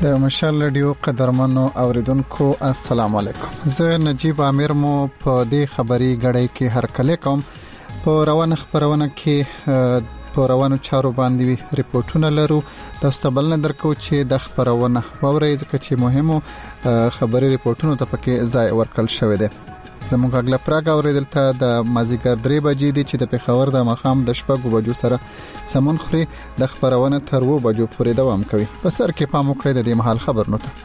د مشال رادیو قدرمنو اوریدونکو السلام علیکم. زه نجیب عامر مو په دې خبري غړې کې هر کله کوم په روانه خبرونه کې په روانو چارو باندې ریپورتونه لرو. تاسو ته بل نه درکو چې د خبرونه ووري ځکه چې مهمو خبري ریپورتونو ته پکې ځای ورکړل شوی دی. زموږ اگلا پراګ اوریدل ته د مازیګر 3 بجې دي چې د پیښور د مخام د شپږ بجو سره سمون خوري. د خبرونه تر 2 بجو پورې دوام کوي. په سر کې پام وکړئ د دې محل خبرونو ته.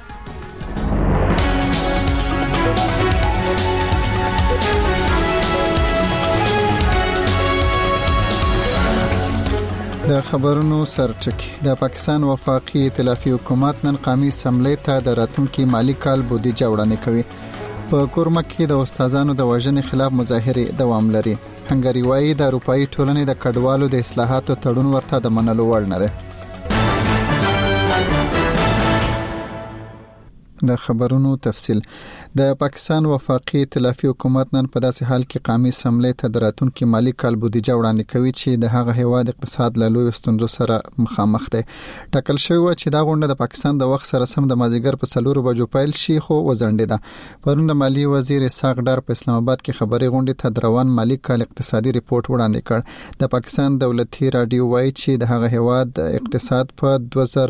د خبرونو سرټکی. د پاکستان وفاقي ائتلافي حکومت نن قومي اسمبلی ته د راتلونکي مالی کال بودیجه وړاندې کوي. په کورمک کې د استادانو د وژنې خلاف مظاهره دوام لري. هنګری وايي د اروپאי ټولنې د کډوالو د اصلاحاتو تړون ورته د منلو وړ نه دی. د خبرونو تفصيل. د پاکستان وفاقي ائتلافي حکومت نن په داسې حال کې قومي اسمبلی ته د راتلونکي مالی کال بودیجه وړاندې کوي چې د هغه هیواد اقتصاد له لوی ستونزو سره مخامخ دی. ټاکل شوی و چې دا غونډه د پاکستان د وخت سره سم د مازیګر په 4 بجو پیل شي خو وزنډیده. پرون د مالی وزیر اسحاق ډار په اسلام آباد کې خبري غونډه ته روان مالی کال اقتصادي ریپورت وړاندې کړ. د پاکستان دولتي رادیو وایي چې د هغه هیواد اقتصاد په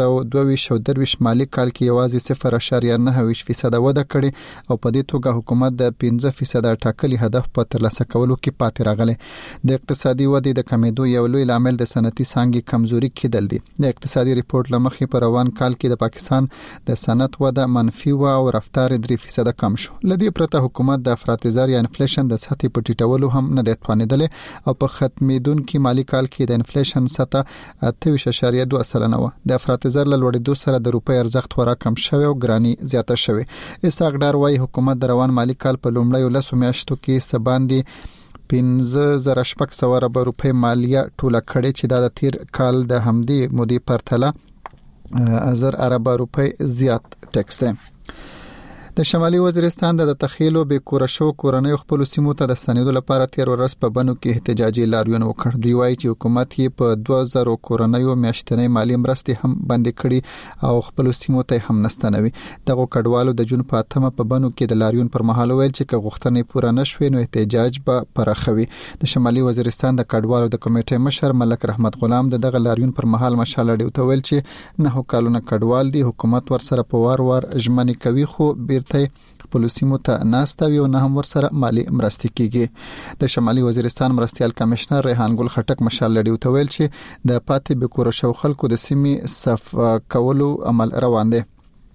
2022 مالی کال کې یوازې 0.9% وده کړې او په دې توګه حکومت د 15% ټاکلي هدف په ترلاسه کولو کې پاتې راغلی. د اقتصادي ودې د کمیدو یو لوی عامل د صنعتي څانګې کمزوري کېدل دي. د اقتصادي ریپورت لمخې په روان کال کې د پاکستان د صنعت وده منفي و او رفتار 3% کم شو. لدې پرته حکومت د افراطزار یا انفلیشن د سطح په ټیټولو هم نه د توانیدلې او په ختمیدونکو مالی کال کې د انفلیشن سطح 28.2% و. د افراطزار له لوړېدو سره د روپۍ ارزښت ورا کم شوی او ګرانی زیاته شوی. اسحاق ډار وايي حکومت د روان مالی کال په لومړیو 10 میاشتو کې سباندې 15,600 روپۍ مالیه ټوله کړې چې د تیر کال د همدې مودې پرتله 1000 روپۍ زیات ټیکس دی. د شمالي وزیرستان د تخیلو به کورشو کورنۍ خپل سیمو ته د سنیدو لپاره تیر ورځ په بنو کې احتجاجي لاریون وکړ. دوی وایي چې حکومت یې په 2000 کورنۍ میاشتنۍ مالی مرستې هم بند کړي او خپل سیمو ته هم نستنوي. دغه کډوالو د جون په 8 په بنو کې د لاریون پر مهال ویل چې غوښتنې پوره نشوي نو احتجاج به پراخوي. د شمالي وزیرستان د کډوالو د کمیټې مشر ملک رحمت غلام دغه لاریون پر مهال مشال ډیو ویل چې نه کالونه کډوال دي حکومت ور سره په وار ژمنې کوي خو بیرته خپل سیمو ته ناستوي او نه هم ورسره مالی مرستې کیږي. د شمالي وزیرستان مرستيال کمشنر ریحان ګل خټک مشال لډیو ویل چې د پاتې به کور شو خلکو د سیمې صف کولو عمل روان دی.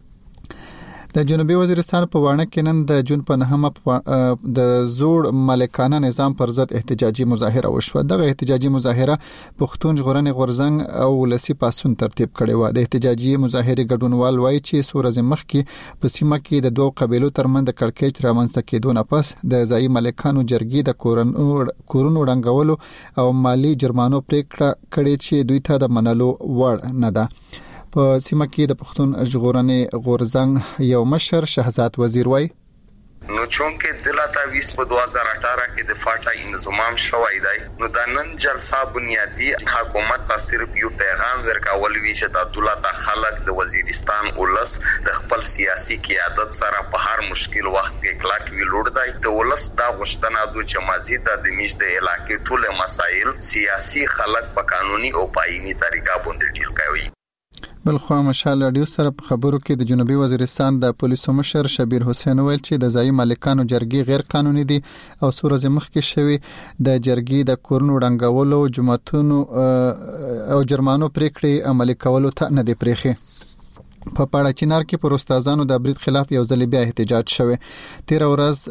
د جنوبي وزیرستان په وانه کې نن د جون په 9 د زوړ ملکانه نظام پر ضد احتجاجي مظاهره وشوه. دغه احتجاجي مظاهره پښتون ژغورنې غورځنګ او ولسی پاسون ترتیب کړي و. د احتجاجي مظاهره ګډونوال وایي چې سورز مخ کې په سیمه کې د دوه قبيلو ترمنځ د کړکېچ رامنځته کېدو نه پس د ځای ملکانو جرګې د کورونو ړنګولو او مالی جرمانو پریکړه کړې چې دوی ته د منلو وړ نه ده. په سیمه کې د پښتون ژغورنې غورځنګ یو مشر شهزاد وزیر وای نو چونکه دلته 20 په 2018 کې د فاټا انضمام شوی دی نو د نن جلسه بنیادی حکومت ته صرف یو پیغام ورکول وی چې د دولت خلک د وزیرستان ولس د خپل سیاسي قیادت سره په هر مشکل وخت کې کلک ویلوړ دی. د ولس دا غوښتنه د چې مزید د میش د علاقې ټول مسایل سیاسي خلک په قانوني او پایني طریقه باندې ډیل کوي. بلخو مشال رادیو سره په خبرو کې د جنوبي وزیرستان د پولیسو مشر شبیر حسین ویل چې د ځای مالکانو جرګې غیر قانوني دي او سورز مخ کې شوی د جرګې د کورونو ړنګولو جمعتونو او جرمانو پریکړې عملي کولو ته نه دی پریخي. په پاړه چینار کې پر استادانو د برید خلاف یو ځل بیا احتجاج شوه. 13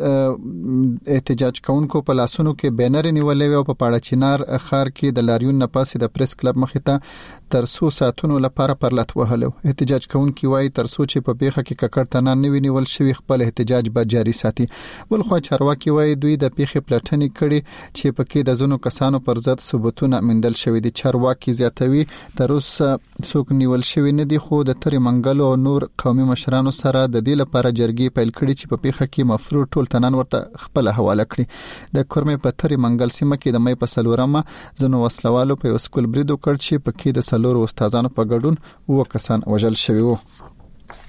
ورځ احتجاج کوونکو په لاسونو کې بینر نیولې او په پاړه چینار خار کې د لاریون نه پاسې د پریس کلب مخې ته تر 100 ساعتونو لپاره پرلط وهلو. احتجاج کوونکي وایي تر څو چې په پیښه کې ککړ تنان نه وینول شوی خپل احتجاج به جاري ساتي. بلخو چارواکي وایي دوی د پیښې پلټنې کړي چې پکې د زونو کسانو پر ضد ثبوتونه مندل شوی دي. چارواکي زیاتوي تر اوسه څوک نیول شوی نه دي خو د تری منګلو او نور قومي مشرانو سره د دې لپاره جرګې پیل کړي چې په پیښه کې مفروض ټول تنان ورته خپل حواله کړي. د کورمې په تری منګل سیمه کې د مې په سلورمه زنو وسلوالو په سکول برید وکړ چې پکې د سلور استادانو په ګډون 2 کسان وژل شوي وو.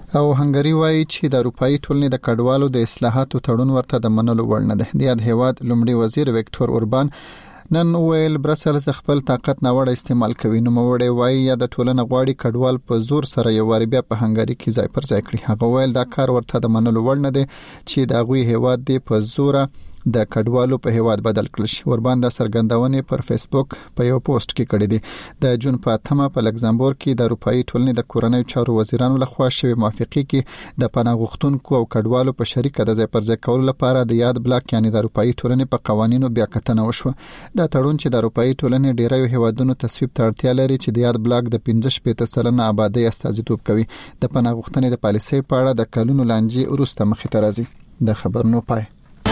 او هنګری وایي چې د اروپאי ټولنې د کډوالو د اصلاحاتو تړون ورته د منلو وړ نه ده. د یاد هیواد لومړي وزیر وکټور اوربان نن ویل برسلز خپل طاقت ناوړه استعمال کوي. نو موړی وایي یا د ټولنه غواړي کډوال په زور سره یو واری بیا په هنګری کې ځای پر ځای کړي. هغه ویل دا کار ورته د منلو وړ نه دی چې د غوي هیواد دی په زور د کډوالو په هیواد بدل کړل شي. اوربان د سرګندونې پر فیسبوک په یو پوسټ کې کړی دی. د جون په 8 په لکزامبورګ کې د اروپאי ټولنې د کورنۍ چارو وزیرانو لخوا شوی موافقه کې د پناه غوښتونکو او کډوالو په شریکه د ځای پر ځای کولو لپاره د یاد بلاک یعنی د اروپאי ټولنې په قوانینو بیا کتنه وشوه. دا تړون چې د اروپאי ټولنې ډیری هیوادونو تصویب ته اړتیا لري چې د یاد بلاک د 15% آبادی استازیتوب کوي. د پناه غوښتنې د پالیسۍ په اړه د کلونو لانجې وروسته مخې ته راځي. د خبرونو پای.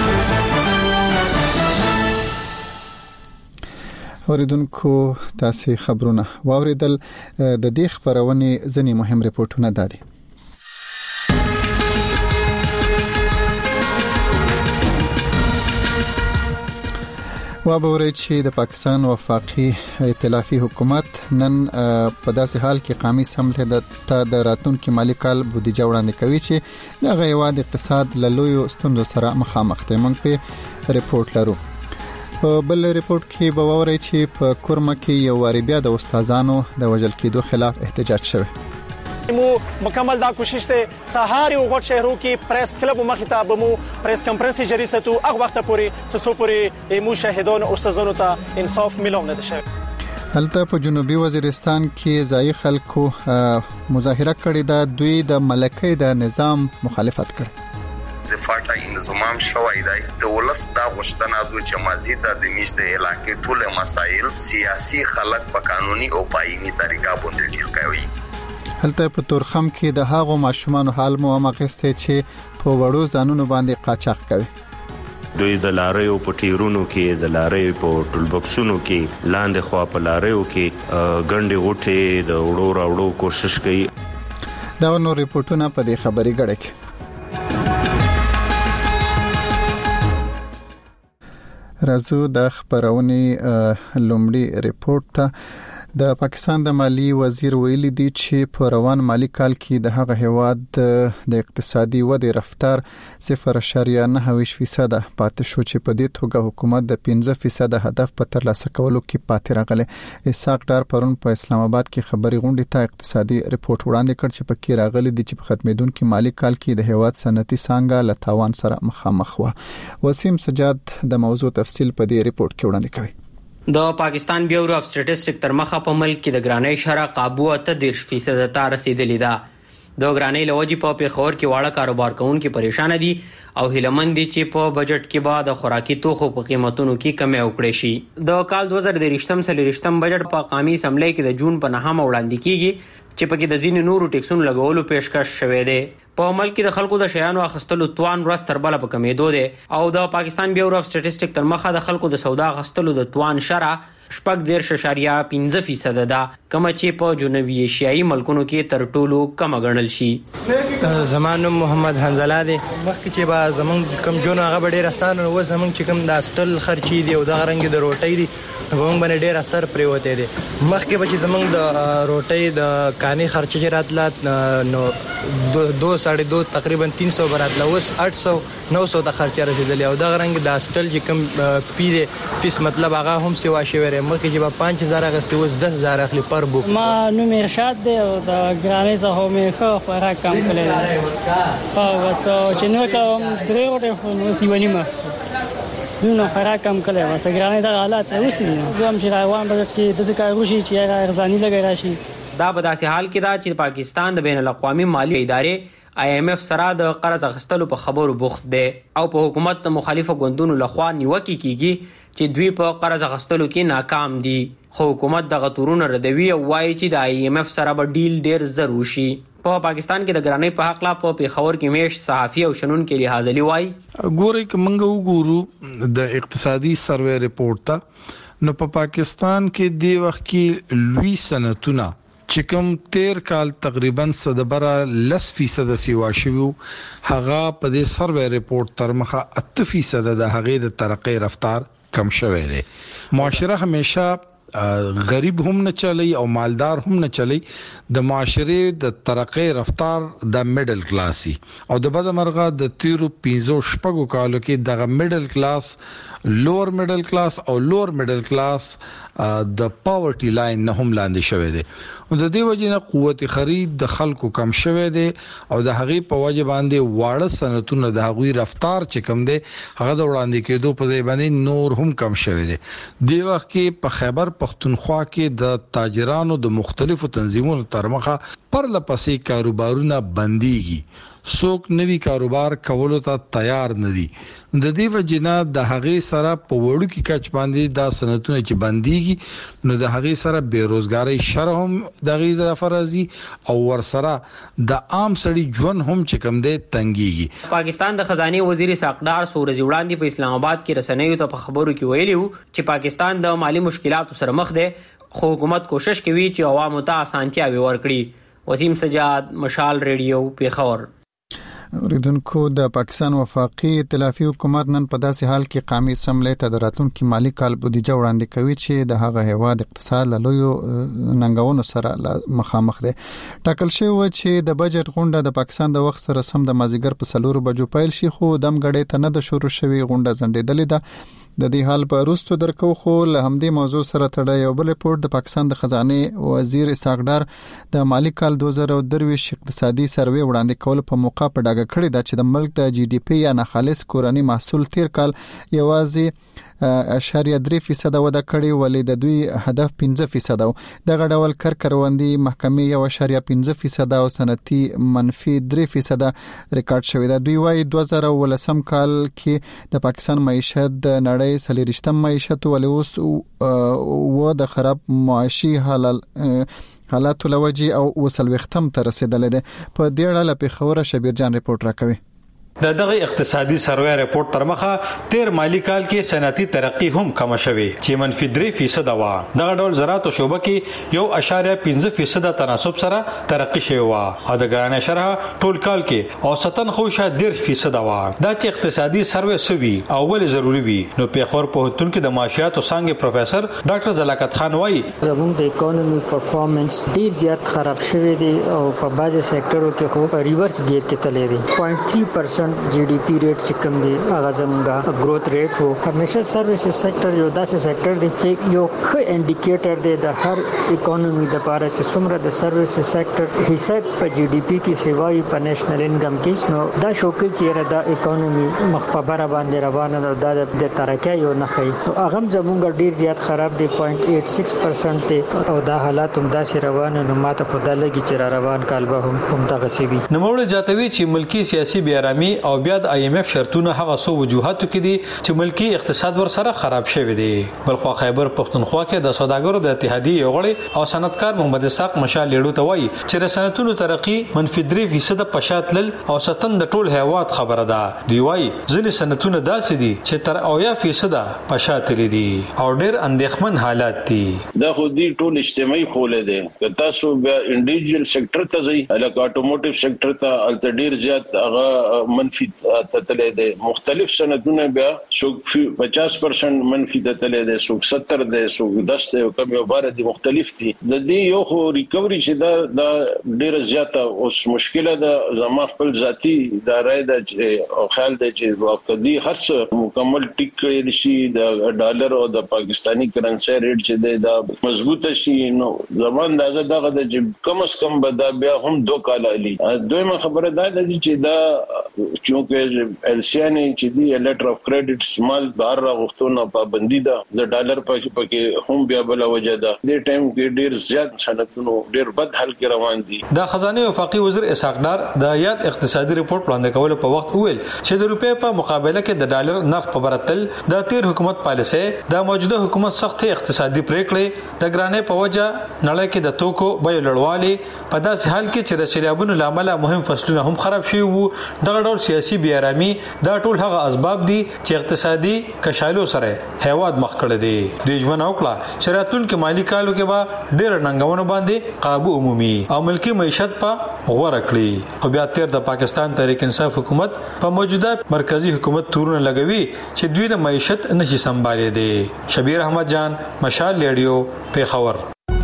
اوریدونکو تاسو خبرونه واوریدل. د دې خبرونه ځنی مهم ریپورتونه دادي. وابوري چې د پاکستان وفاقي ائتلافي حکومت نن په داسې حال کې قومي سملې د راتلونکي مالی کال بودیجه وړاندې کوي چې د هیواد اقتصاد له لویو ستونزو سره مخامخ دی. موږ په ریپورت لرو. په بل ریپورت کې به ووري چې په کورما کې یو واری بیا د استادانو د وژل کېدو خلاف احتجاج شوی. مو مکمل دا کوشش ته سهار یو غټ شهرو کې پریس کلب مخاطب مو پریس کانفرنس جری ستو هغه وخت پورې څو پورې مو شاهدان او استادانو ته انصاف ملوم نه شوی. هلته په جنوبي وزیرستان کې ځای خلکو مظاهره کړې ده. دوی د ملکۍ د نظام مخالفت کړ. د فاټا انضمام شوی دی. د ولس دا غوښتنه ده چې مزید د میش د علاقې ټول مسایل سیاسي خلک په قانوني او پایني طریقه باندې ډیل کوي. هلته په تورخم کې د هاغو ماشومان حال مو مخسته چې په وړو ځانونو باندې قاچاق کوي. دوی د لاریو په ټیرونو کې د لاریو په ټول بکسونو کې لاندې خوا په لاریو کې ګڼډي غوټي د وړو راوړو کوشش کوي. دا نو ریپورتونه په دې خبري غړي کې. رازو د خبرونې لومړی ریپورت ته د پاکستان د مالی وزیر ویلي دی چې په روان مالی کال کې د هغه هیواد د اقتصادي ودې رفتار 0.9% پاتې شو چې په دې توګه حکومت د 15% هدف په ترلاسه کولو کې پاتې راغلی. اسحاق ډار پرون په اسلام آباد کې خبري غونډې ته اقتصادي ریپورت وړاندې کړ چې پکې راغلي دي چې په ختمېدونکو مالی کال کې د هیواد صنعتي څنګه له تاوان سره مخامخ و. وسیم سجاد د موضوع تفصیل په دې ریپورت کې وړاندې کوي. د پاکستان بیورو اف سټټیسټک تر مخه په ملک کې د ګرانۍ شرح قابو 30% ته رسیدلې ده. د ګرانۍ لوجي په پیښور کې واړه کاروبار کوونکي پریشان دي او هیلمن دي چې په بجټ کې بعد خوراکي توخو په قیمتونو کې کمی وکړي شي. د کال 2023 بجټ په قومي اسمبلی کې د جون په 9 وړاندې کیږي چې پکې د ځینې نورو ټیکسونو لګولو پیشکش شوې ده. په ملک کې د خلکو د شیانو اخستلو توان ورځ تر بله په کمیدو دی او د پاکستان بیورو اف سټټیسټک تر مخه د خلکو د سودا اخستلو د توان شرح 14.5% ده، کوم چې په جنوبي ایشیایي ملکونو کې تر ټولو کم غنل شي. زمانو محمد حنزله دی مخکې چې با زمون کم جون هغه ډیر آسان او زمون چې کم د استل خرچي دی او د غرنګ د روټي دی وګم باندې ډیر اثر پریوته دي. مخکې به چې زمونږ د روټۍ د کانی خرچه چې راتله نو 2.5 تقریبا 300 براتله اوس 800-900 ته خرچه رسیدلی او د غرنګ د استل چې کم پی دی فیس مطلب هغه هم سیوا شوی مخکې چې به 5000 اغستې اوس 10000 اخلي پر بوک. ما نوم ارشاد دی او د ګرانۍ څخه مې ښه خوراک کم کړی او وسو چې نو کوم درې وټه نو سیونیمه نو خوراک کم کړی وسه ګرانۍ د حالات اوس نه زم چې روان بجټ کې د ځکه روشي چې ارزانی لګی راشي. دا په داسې حال کې دا چې پاکستان د بین الاقوامي مالی ادارې IMF سره د قرض اخیستلو په خبرو بوخت دی او په حکومت مخالفه ګوندونو لخوا نیوکه کیږي چې دوی په قرض اخیستلو کې ناکام دي. خو حکومت د غتورونو ردوي او وایي چې د IMF سره به ډیل ډیر ضرور شي. په پاکستان کې د ګرانۍ په حق لا په پیښور کې میش صحافي او شنون کې لحاظ لري وایي ګوري چې موږ وګورو د اقتصادي سروې ریپورت ته نو په پاکستان کې دی وخت کې لوی صنعتونه چې کوم 13 کال تقریبا 10% سیوا شوی هغه په دې سروې ریپورت تر مخه 8% د هغې د ترقۍ رفتار کم شوی دی. معاشره همیشه غریب هم نه چلی او مالدار هم نه چلی د معاشره د ترقی رفتار د میډل کلاسي او د بده مرغه د تیرو 15 شپږو کالو کې د میډل کلاس لوور میډل کلاس او لوور میډل کلاس د پاورټي لاین نه هم لاندې شوی دی او د دې وجې نه قوت خرید د خلکو کم شوی دی او د هغې په وجه باندې واړه صنعتونه د هغوی رفتار چې کم دی هغه د وړاندې کېدو په ځای باندې نور هم کم شوی دی. د وخت کې په خیبر پختونخوا کې د تاجرانو د مختلفو تنظیمونو تر مخه پرله پسې کاروبارونه بنديږي، څوک نوی کاروبار کولو ته تیار نه دي. د دې وجنه د هغې سره په وړو کې کچ باندې دا صنعتونه چې بنديږي نو د هغې سره بیروزګاری شرح هم د غي اضافه راځي او ور سره د عام سړي ژوند هم چې کم دی تنګيږي. پاکستان د خزانه وزیر ساقدار سورج وړاندې په اسلام آباد کې رسنیو ته په خبرو کې ویلي وو چې پاکستان د مالی مشکلاتو سره مخ دی، خو حکومت کوشش کوي چې عوامو ته اسانتیاوي ورکړي. وسیم سجاد، مشال ریډیو، پیښور. اوریدونکو د پاکستان وفاقي ائتلافي حکومت نن په داسې حال کې قومي اسمبلی ته د راتلونکي مالی کال بودیجه وړاندې کوي چې د هغه هیواد اقتصاد له لویو ننګونو سره مخامخ دی. ټاکل شوی و چې د بجټ غونډه د پاکستان د وخت سره سم د مازیګر په 4 بجو پیل شي، خو دم غړې ته نه د شروع شوی غونډه ځنډېدلې ده. د دې حال په وروسته درکو خو له همدې موضوع سره تړاو یو بل ریپورت د پاکستان د خزانه وزیر اسحاق ډار د مالی کال 2023 اقتصادي سروې وړاندې کول په موقع په ډاګه کړی دا چې د ملک د جی ډي پی یا ناخالص کورنی محصول تیر کال یوازې 0.3% وده کړی، ولې د دوی هدف 5% و. دغه ډول کروندي محکمې 1.5% او صنعتي -3% ریکارډ شوی دی. دوی وايي 2019 کال کې د پاکستان معیشت د نړۍ 40 معیشت ولې اوس و د خراب معاشي حالاتو لوجي او وسلوختم ته رسیدل دي. په دې اړه په خبره شبیر جان ریپورت راکوي. دغه اقتصادي سروې رپورت تر مخه تیر مالی کال کې صنعتي ترقی هم کم شوه چې -3% و. دغه ډول زراعت او شوبه کې 1.5% تناسب سره ترقی شوی و او د ګرانه شرح ټول کال کې اوسطن خوشه 1.5% و. دا چې اقتصادي سروې سوي او ول ضروری وي نو پیښور په هتون کې د معاشيات او څنګه پروفیسور ډاکټر زلاکت خان وایي زموږ د اکانومي پرفارمنس ډیر زیات خراب شوی دی او په بعضي سېکټرو کې خو ریورس گیر کې تللی دی. 0.3% جی ډي پی ریټ چې کوم دی هغه زمونږه گروث ریټ وو. کمرشل سرویسز سېکټر یو داسې سېکټر دی چې یو ښه انډیکیټر دی د هر اکانومي د لپاره چې څومره د سرویسز سېکټر حصہ په جی ډي پی کې سیوای په نېشنل انکم کې نو دا شوکې چې د اکانومي مخبره باندې روانه ده د ترقۍ یو نه خي هغه زمونږه ډیر زیات خراب دی 0.86% دی او دا حالات هم داسې روانه نو ماته په دلګي چې روان کال به هم دغه سی وي. نو موږ جاتوي چې ملکی سیاسي بیارامي او بیا د آی ایم ایف شرطونه هغه سو وجوهاتو کې دي چې ملکی اقتصاد ور سره خراب شوی دی. بلخو خیبر پختونخوا کې د سوداګرو د اتحادیې یوغړي او صنعتکار محمد اسحاق مشال لیړو ته وایي چې د صنعتونو ترقی -3% پشاتل او ستن د ټول هیواد خبره ده. دی وایي ځینې صنعتونه داسې دي چې تر 0.5% پشاتل دي او ډېر اندېښمن حالات دي. دا خو دې ټول اجتماعي خوله دي که تاسو بیا انډیویډوال سېکټر ته ځئ لکه اټوموټیو سېکټر ته الټ ډیر زیات هغه منفي تتلې دي. مختلف صنعتونه بیا سو 50% منفي تتلې دي، سو 70 دي، سو 10 دي او کم یو بار دي مختلف دي. د دې یو خو ریکوري چې دا ډیر زیاته اوس مشکله ده. زما خپل ذاتی د رائے د او خیال دی چې واقعي هر څه مکمل ټیک کړی شي د ډالر او د پاکستانی کرنسي ریټ چې دا مضبوطه شي نو زمان اندازه دغه د کم از کم به دا بیا هم 2 کال علي. دویمه خبره دا ده چې دا چونکه السیانی چې دی لیټر اف کریډټ سمال بهر راغښتونه پابندي ده د ډالر پکې هم بیا بل وجه ده. د ټایم کې ډیر زیات صنعتونو ډیر بد حال کې روان دي. د خزانه وفاقي وزیر اسحاق ډار د یاد اقتصادي ریپورت وړاندې کول په وخت ویل چې د روپې په مقابله کې د ډالر نرخ په برتل د تیر حکومت پالیسي د موجوده حکومت سخت اقتصادي پریکړې د ګرانې په وجه نړۍ کې د توکو بیه لوړوالی په داسې حال کې چې د سیلابونو لامل مهم فصلونه هم خراب شوي وو. دغه ډول او سیاسي بې آرامي دا ټول هغه اسباب دي چې اقتصادي کشالو سره هیواد مخ کړی دی. د ژوند وکړه چې راتلونکي مالی کالو کې به ډېر ننګونو باندې قابو عمومي او ملکی معیشت په غوړه کړی. خو بیا تیر د پاکستان تحریک انصاف حکومت په موجوده مرکزی حکومت تورونه لګوي چې دوی د معیشت نشي سمبالې دي. شبیر احمد جان، مشال ریډیو، پیښور.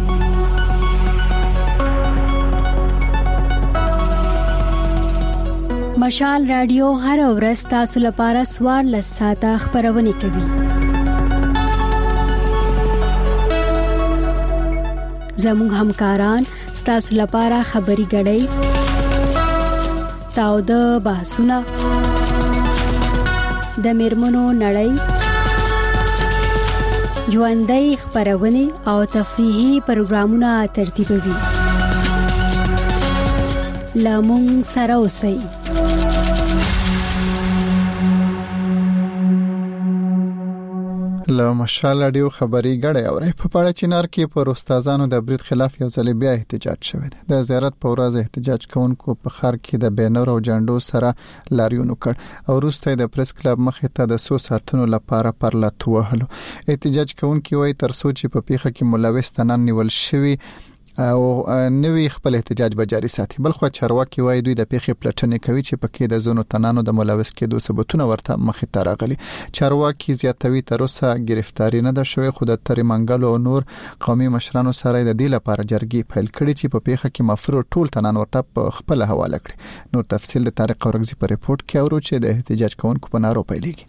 مشال رادیو هر ورځ تاسو لپاره 14 ساعته خبرونه کوي. زموږ همکاران تاسو لپاره خبري غړي تاو د بحثونه د میرمنو نړۍ ژوندۍ خبرونه او تفریحي پروګرامونه ترتیبوي. لامون سره اوسئ. له مشال رادیو خبري غړې اوري په پاړه چینار کې پر استادانو د برید خلاف یو ځل بیا احتجاج شوی دی. د زیارت په ورځ احتجاج کوونکو په خار کې د بینر او جنډو سره لاریون وکړ او وروسته د پریس کلب مخې ته د 100 ساعتونو لپاره پرلط وهلو. احتجاج کوونکي وایي تر څو چې په پیښه کې ملوث تنان نیول شوی او نوې خپل احتجاج به جاري ساتي. بلخو چارواکي وایي دوی د پیښې پلټنې کوي چې پکې د زونو تنانو د ملوث کېدو ثبوتونه ورته مخې ته راغلي. چارواکي زیاتوي تر اوسه گرفتاری نه ده شوې، خو د تری منګل او نور قومي مشرانو سره د دې لپاره جرګې پیل کړي چې په پیښه کې مفروض ټول تنان ورته په خپل حواله کړي. نور تفصیل د طارق اورغزي په ریپورت کې اورو چې د احتجاج کوونکو په نارو پیلېږي.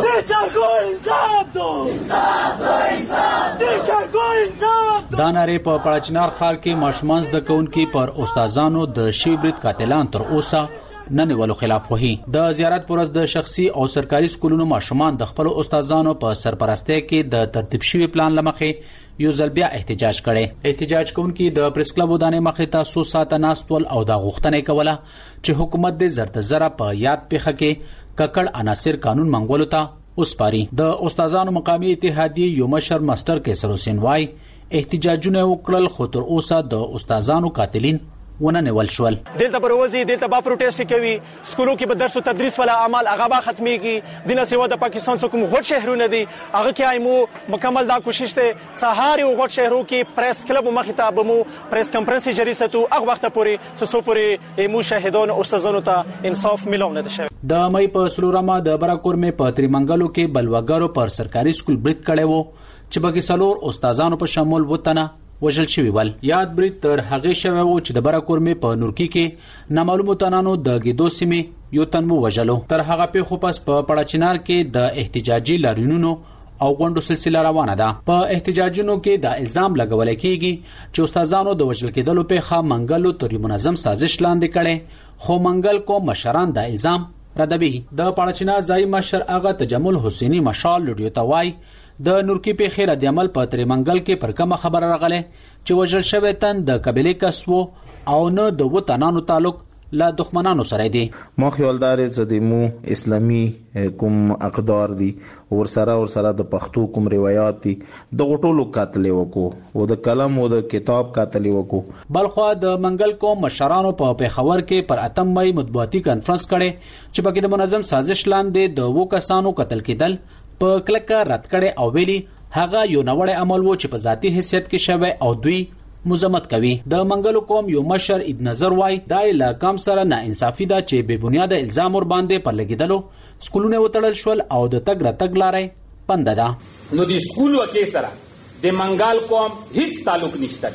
دا ناره په پړاچنار ښار کې ماشومان زده کوونکي پر استادانو د شیبرت قاتلان تر اوسه نه نیولو خلاف وهي. د زیارت پر ورځ د شخصي او سرکاري سکولونو ماشومان د خپل استادانو په سرپرستۍ کې د ترتیب شوی پلان لمخې یو ځل بیا احتجاج کړي. احتجاج کوونکي د پریس کلب ودانې مخې ته 100 ساعته ناستول او د غوښتنې کوله چې حکومت د زرت زره په یاد پیښه کې ککړ عناصر قانون منغولو ته وسپاري. د استادانو مقامی اتحادیې یو مشر ماستر کیسر حسین وای احتجاجونه وکړل خو تر اوسه د استادانو قاتلین ونه نیول شول. دلته بروزي دلته با پروتست کوي، سکولو کې به درس او تدریس ولا اعمال هغه به ختميږي. د نسیوا د پاکستان څخه کوم غټ شهرونه دي هغه کې ایمو مکمل دا کوشش ته سهار یو غټ شهرو کې پریس کلب مخته بمو پریس کانفرنس جری ستو هغه وخت پورې څو پورې ایمو شاهدان او استادانو ته انصاف ملونه ده شوی. د مې په سلورما د براکور مې په تریمنګلو کې بلوګرو پر سرکاري سکول برید کړي وو چې بګي سلور استادانو په شمول وته وژل شوی ول. یاد برید تر هغه شوی وو چې د براکور مې په نورکی کې نامعلومو تنانو د گیدو سیمې یو تن وو وژلو. تر هغه په پس په پړاچینار کې د احتجاجي لاریونونو او غونډو سلسله روانه ده. په احتجاجونو کې د الزام لګول کېږي چې استادانو د وژل کېدلو په خا منګلو تر منظم سازش لاندې کړي، خو منګل کو مشران د الزام ردبي. د پړاچینار ځای مشر اغا تجمل حسینی مشال لډیو توای د نورکی په خیر د عمل په تری منګل کې پر کومه خبره راغله چې وژل شوی تن د قبيله کسو او نه د وطنانو تعلق لا دښمنانو سره دي. مو خیالدار زديمو اسلامي کوم اقدار دي ور سره د پښتو کوم روایت دي د غټولو قاتل وکړو او د کلم او د کتاب قاتل وکړو. بلخو د منګل کوم مشرانو په پیښور کې پر اتم مې مطبوعاتي کانفرنس کړي چې پکې د منظم سازش لاندې د وو کسانو قتل کېدل په کلکه رد کړي او ویلي هغه یو نوړی عمل وو چې په ذاتی حیثیت کې شوی او دوی مزمت کوي. د منګلو قوم یو مشر اید نظر وای دا علاقام سره نه انصافي ده چې به بنیاد الزام ور باندې پر لګیدلو سکولونه وتړل شول او د تګ راتګ لارې بند ده. نو د سکول وکي سره د منګال قوم هیڅ تعلق نشته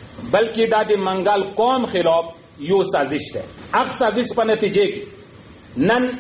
بلکې دا د منګال قوم خلاف یو سازش ده. هغه سازش په نتیجه کې نن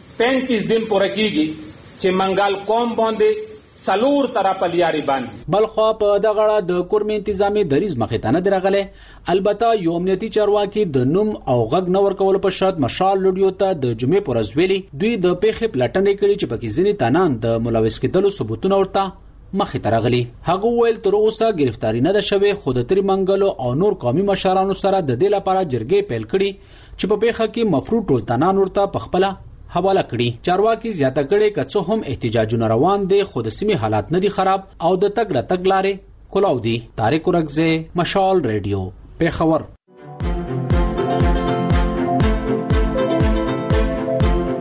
35 دن پوره کیږي چې منګال قوم باندې سلور طرف لیاري باندې بلخو په دغه د کورمې انتظامی دریز مخې ته نه درغله. البته یو امنیتي چارواکي د نوم او غږ نه ورکول په شرط مشال لډیو ته د جمعې پر ورځ ویلي دوی د پیښې پلټنې کړي چې پکې ځینې تنان د ملوث کېدلو ثبوتونه ورته مخې ته راغلي. هغه ویل تر اوسه گرفتاری نه ده شوې، خو د تری منګلو او نور قومي مشرانو سره د دې لپاره جرګې پیل کړي چې په پیښه کې مفروض ټول تنان ورته پخپله حواله کړي. چارواکي زیاته کړي کڅو هم احتجاجونه روان دي خو د سیمې حالات نه دي خراب او د تګ راتګ لارې کولاو دي. طارق اورغزي، مشال ریډیو، پیښور.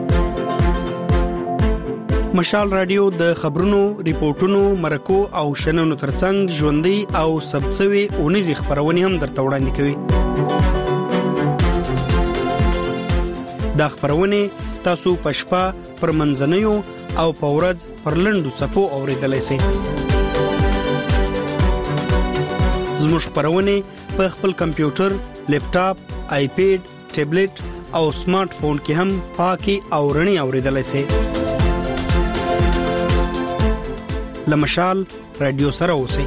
مشال رادیو د خبرونو، ریپورتونو، مرکو او شننو ترڅنګ ژوندۍ او ثبتسوي اونیزي خبرونه هم درته وړاندې کوي. دا خبرونه تاسو په شپه پر منځنیو او په ورځ پر لنډو څپو اوریدلای شئ. زموږ خبرونه په خپل کمپیوټر، لیپټاپ، آیپیډ، ټابلیټ او سمارټ فون کې هم پاکي او رڼي اوریدلای شئ. لمشال رادیو سره اوسئ.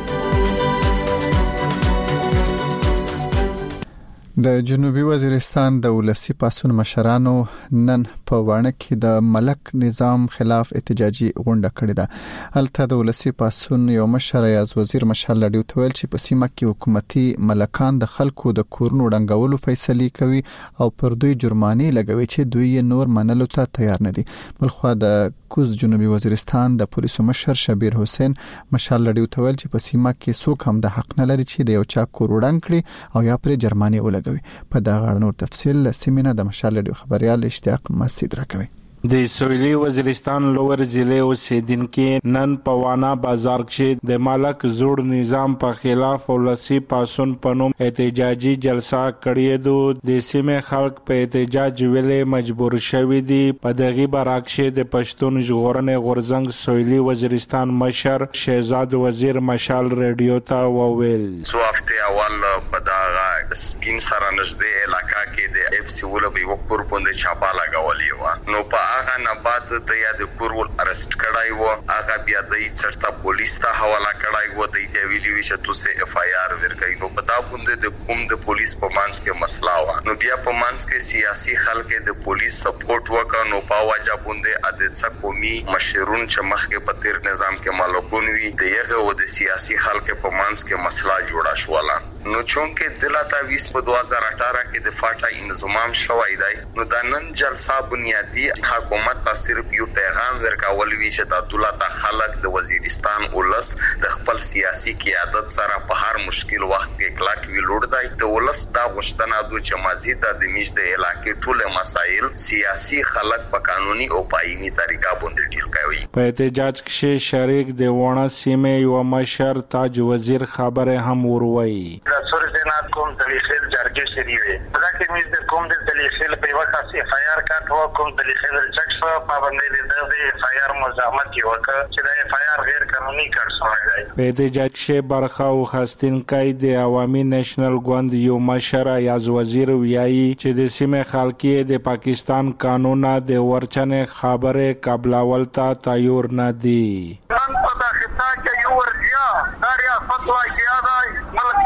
د جنوبي وزیرستان د ولسی پاسون مشرانو نن په وانه کې د ملک نظام خلاف احتجاجي غونډه کړې ده. هلته د ولسی پاسون یو مشر یاز وزیر مشال لډیو تویل چې په سیمه کې حکومتي ملکان د خلکو د کورونو ډنګولو فیصله کوي او پر دوی جرمانه لګوي چې دوی نور منلو ته تیار نه دي. بلخو د کوز جنوبي وزیرستان د پولیسو مشر شبیر حسین مشال لډیو تویل چې په سیمه کې څوک هم د حق نه لري چې د یو چا کور وډنګ کړي او یا پر جرمانه ولګوي. په دا غړ نور تفصیل سیمینه د مشال لډیو خبريال اشتیاق مسجد راکوي. د سویلی وزیرستان لوور ضلع اوسیدونکو نن په وانا بازار کې د ملک زوړ نظام په خلاف ولسی پاسون پنوم احتجاجي جلسه کړې ده. د سیمه خلک په احتجاج ویلې مجبور شوي دي. په دغه براکشه د پښتون ژغورنې غورزنګ سویلی وزیرستان مشر شهزاد وزیر مشال رادیو ته وویل څو هفته اول په دغه سپین سره نږدې علاقہ کې د اف سی ولوي وکړ پوند چاپا لګولې و. نو په هغه نه بعد د یاد کورول ارست کړای و. هغه بیا د چرتا پولیس ته حواله کړای و. د دې ویلي چې تاسو اف آی آر ورکړئ. نو په دا باندې د کوم د پولیس په مانس کې مسله و. نو بیا په مانس کې سیاسي خلک د پولیس سپورټ وکړ. نو په واجب باندې عادت قومي مشرون چې مخکې په تیر نظام کې مالکون وي دغه و د سیاسي خلک په مانس کې مسله جوړه شوله. نو چونکه دلته 20 په 2018 کې د فاټا انضمام شوی دی. نو د نن جلسه بنیادی حکومت ته صرف یو پیغام ورکول وی چې د دولت خلک د وزیرستان ولس د خپل سیاسي قیادت سره په هر مشکل وخت کې کلاک وی لوړ دی. د ولس دا غوښتنه د چې مزید د میش د علاقې ټول مسایل سیاسي خلک په قانوني او پایني طریقه باندې ډیل کوي. په احتجاج کې شریک د وونه سیمه یو مشر تاج وزیر خبره هم وروي. سورجنات کوم دلیل جرګه شری وي دا کې مې د کوم د دلیل په وخت کې اف آی آر کاټ و کوم دلیل چک شو پابندۍ د اف آی آر مزاحمت یو چې د اف آی آر غیر قانوني کار شوی دی. په احتجاج کې برخه او خاستینکای د عوامي نېشنل ګوند یو مشر یاز وزیر ویایي چې د سیمه خلکو د پاکستان قانون د ورچنه خبره قبل اولتا تیار نه دي. نن په داخله کې یو ورجیا داریا فتوا کیاده ملک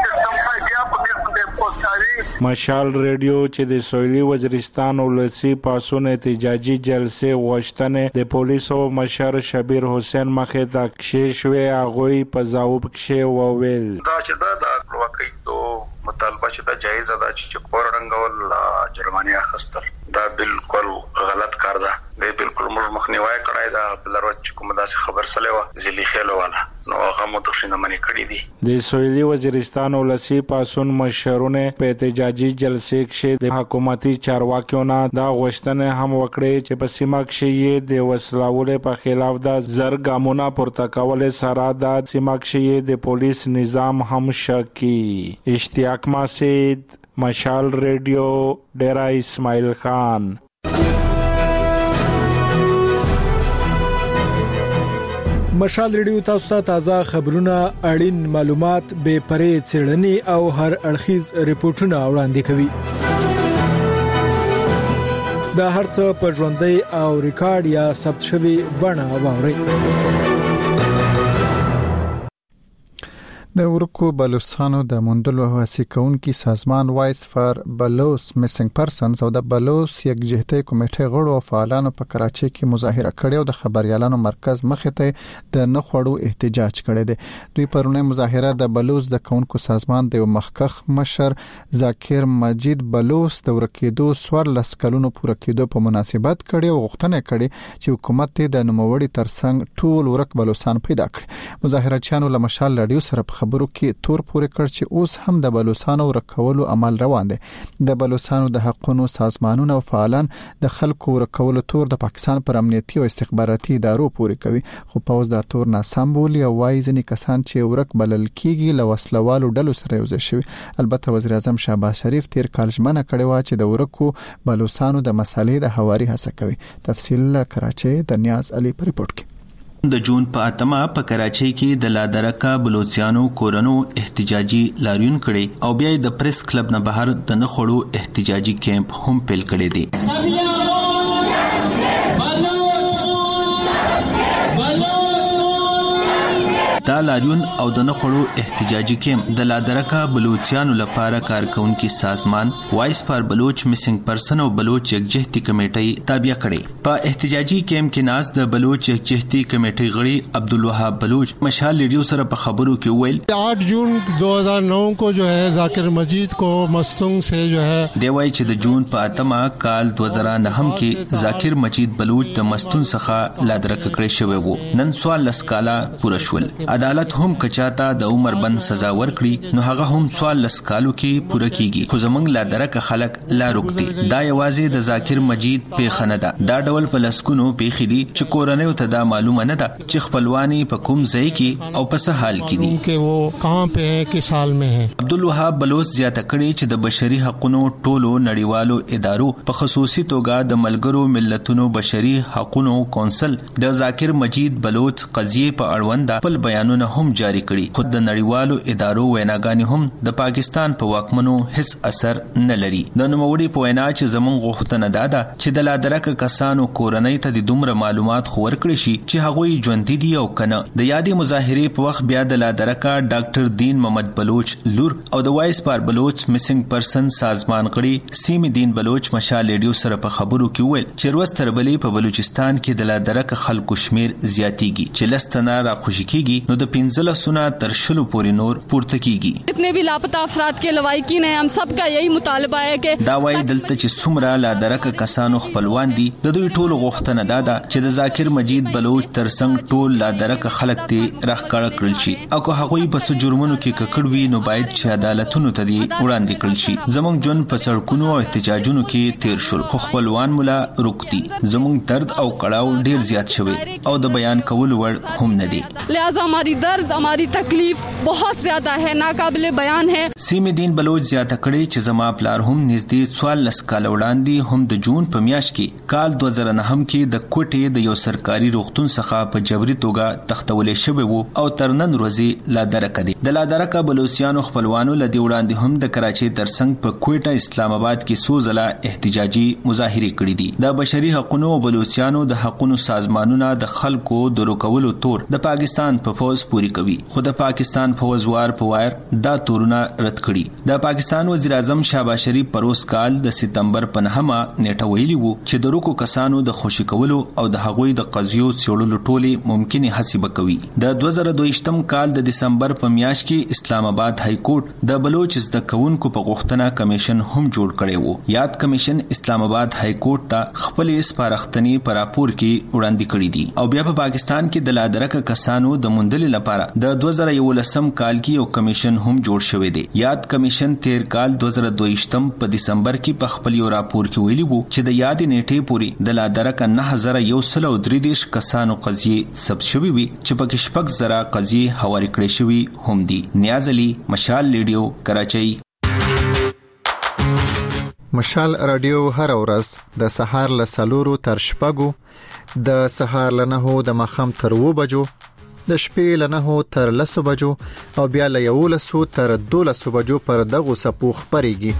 مشال رادیو چې د سویلی وزیرستان ولسی پاسون احتجاجي جلسه غوښتنه د پولیسو مشر شبیر حسین مخه ته کششوي اغوی په ځواب کې وویل دا چې دا واقعي تو مطالبه چې دا جایز ده چې کورنګول جرمانه اخستل دا بالکل غلط کار ده. دا بالکل موږ مخنیوي کړای دا بلروت چې کومه داسې خبر سره و ځلی خېلو والا نو هغه متخصصین منی کړی دي. د سویلی وزیرستان ولسی پاسون مشرونه په احتجاجي جلسه کې د حکومتي چارواکیو نه دا غوښتنه هم وکړي چې په سیمه کې د وسلواله په خلاف د زرګامونه پورته کول سره د سیمه کې د پولیس نظام هم شکی. اشتیاق مسجد مشال رادیو ډیرا اسماعیل خان. مشال رادیو تاسو ته تازه خبرونه، اړین معلومات، بے پرې څېړنې او هر اړخیز ریپورتونه وړاندې کوي. دا هرڅه په ژوندۍ او ریکارډ یا ثبت شوی بڼه واورئ. د ورکو بلوچستانو د موندلو هڅې کوونکي سازمان وایس فار بلوچ میسنګ پرسنز او د بلوچ یکجهتي کمیټې غړو او فعالانو په کراچۍ کې مظاهره کړې او د خبريالانو مرکز مخې ته د نخوړو احتجاج کړی دی. دوی پرونه مظاهره د بلوچ د کونکو سازمان د مخکخ مشر ذاکر مجید بلوچ د ورکېدو 14 کلونو پوره کېدو په مناسبت کړي او غوښتنه کړي چې حکومت د نوموړي ترڅنګ ټول ورک بلوچستان پیدا کړي. مظاهرچیانو له مشال رادیو سره خبرو کې تور پورې کړ چې اوس هم د بلوچستان ورکولو عمل روان دی. د بلوچستان د حقوقو سازمانونو او فعالان د خلکو ورکولو تور د پاکستان پر امنیتي او استخباراتي ادارو پورې کوي، خو پوز د تور ناسم بولي او وايي ځنې کسان چې ورک بلل کیږي له وسلوالو ډلو سره یوځای شوي. البته وزیر اعظم شهباز شریف تیر کال ژمنه کړې و چې د ورکو بلوچستانو د مسالې د هواري هڅه کوي. تفصیل کراچۍ د نیاز علي پر رپورت کې. د جون په اتمه په کراچۍ کې د لادرکا بلوچستانو کورونو احتجاجي لاریون کړي او بیا د پریس کلب نه بهر د نخړو احتجاجي کیمپ هم پیل کړي دي. دا لاریون او د نخړو احتجاجي کیمپ د لادرکا بلوچستانو لپاره کارکونکو سازمان وایس فار بلوچ میسنګ پرسن او بلوچ یکجهتي کمیټې تابع کړي. په احتجاجي کیمپ کې ناز د بلوچ یکجهتي کمیټې غړي عبدالوهاب بلوچ مشال ریډیو سره په خبرو کې ویل 8 جون 2009 کو جو ہے ذاکر مجید کو مستونگ سے جو ہے دی وای چې د جون په اتمه کال 2009 کې ذاکر مجید بلوچ د مستون څخه لادرک کړی شوی وو. نن سوال لسکالا پوره شول. عدالت هم کچاته د عمر بند سزا ورکړي نو هغه هم سوال لسکالو کې پوره کیږي. خو زمنګ لادرک خلک لا روکتي دا یوازې د ذاکر مجید په خندا دا ډول په لسکونو پیخي دي چې کورنۍ ته دا معلومه نه ده چې خپلوانی په کوم ځای کې او په څه حال کې دي چې وو کہاں په ہے کس حال میں ہے. عبدالوهاب بلوچ زیاته کړي چې د بشري حقوقو ټولو نړیوالو ادارو په خصوصي توګه د ملګرو ملتونو بشري حقوقو کونسل د ذاکر مجید بلوچ قضیه په اړوند خپل بیانونه هم جاری کړي. خود د نړیوالو ادارو ویناګانی هم د پاکستان په واکمنو هیڅ اثر نه لري. د نوموړي په وینا چې زمونږ غوښتنه ده چې د لادرک کسانو کورنۍ ته د دومره معلومات خور کړي شي چې هغوی ژوند دي او کنه. د یادې مظاهرې په وخت بیا د لادرک ډاکټر دین محمد بلوچ لور او د وایس فار بلوچ میسنګ پرسن سازمان غړي سیم دین بلوچ مشال ریډیو سره په خبرو کې ویل چې ورځ تر بلې په بلوچستان کې د لادرک خلکو شمیر زیاتیږي چې لستنه را خوشی کیږي نو د 15 سونه تر شلو پورې نور پورته کیږي. جتنے بھی لاپتہ افراد کے لواحقین ہیں ہم سب کا یہی مطالبہ ہے کہ دا وایي دلته چې څومره لادرک کسانو خپلوان دي د دوی ټولو غوښتنه ده چې د ذاکر مجید بلوچ ترڅنګ ټول لادرک خلک ته راخکړه کړل شي او که هغوی په جرمونو کې ککړ وي نو باید چې عدالتونو ته دی وړاندې کړل شي. زموږ جون په سړکونو او احتجاجونو کې تیر شول خو خپلوان مولا روکتي. زموږ درد او کړهو ډیر زیات شوی او د بیان کول وړ هم نه دي. لہذا ہماری درد ہماری تکلیف بہت زیادہ ہے، ناقابل بیان ہے. سیم دین بلوچ زیاته کړي چې زما پلار هم نږدې 14 کال وړاندې هم د جون په میاشت کې کال 2009 کې د کوټې د یو سرکاري روغتون څخه په جبري توګه تختولې شوی وو او تر نن ورځې لادرک دي. د لادرک بلوچستانو خپلوانو لدی وړاندې هم د کراچۍ ترڅنګ په کوټه اسلام آباد کې سوزله احتجاجي مظاهره کړې دي. د بشري حقوقو او بلوچستانو د حقوقو سازمانونو د خلکو د روکولو تور د پاکستان په فوج پوری کوي خو د پاکستان فوج وار په وار دا تورونه رد کړي. د پاکستان وزیر اعظم شهباز شریف پروس کال د سپتمبر په 9مه نیټه ویلي وو چې د روکو کسانو د خوشی کولو او د هغوی د قضیو څېړلو ټولې ممکنه هڅې وکوي. د 2022م کال د دسمبر په میاشت کې اسلام آباد های کورټ د بلوچ زده کوونکو په غوښتنه کمیشن هم جوړ کړی وو. یاد کمیشن اسلام آباد های کورټ ته خپل سپارښتنې پر راپور کې وړاندې کړې دي او بیا په پاکستان کې د لادرک کسانو د موندل لپاره د 2011 کال کې یو کمیشن هم جوړ شوی دی. یاد کمیشن تیر کال 2022م په دسمبر کې په خپل یو راپور کې ویلي وو چې د یاد نیټې پورې د لادرک 9133 کسانو قضیې ثبت شوی وي چې په کې شپږ زره قضیې هواري کړې شوی هم دي. نیاز علي مشال ریډیو کراچۍ. مشال رادیو هر ورځ د سهار له 4 تر 6 د سهار له 9 د مخام تر 2 بجو د شپې له 9 تر 10 بجو او بیا له 11 تر 12 بجو پر دغه سپو خبريږي.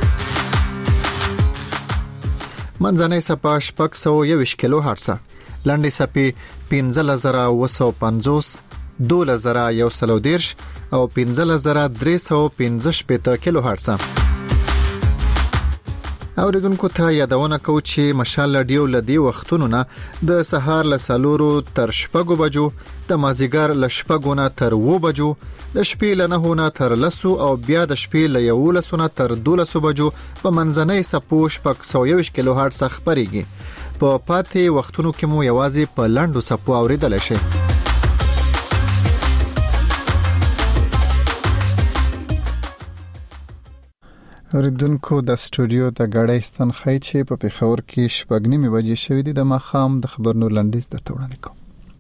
منځنۍ سپا 621 کیلو هرتز، لنډي سپي 15950، 2110 او 15315 کیلو هرتز. اوریدونکو ته یادونه کوم چې مشال رادیو لدی وختونو نه د سهار له 4 تر 6 بجو، د مازیګر له 6 نه تر 2 بجو، د شپې له 9 نه تر 10 او بیا د شپې له 11 نه تر 12 بجو په منځنۍ سپو 621 کیلو هرتز خبريږي. په پاتې وختونو کې مو یوازې په لاندو سپو اوریدل شي. اوریدونکو د سټوډیو د غړې ستنخې چې په پیښور کې شپږ بجې شوې دي د ماخام د خبرونو لنډیز درته وړاندې کوم.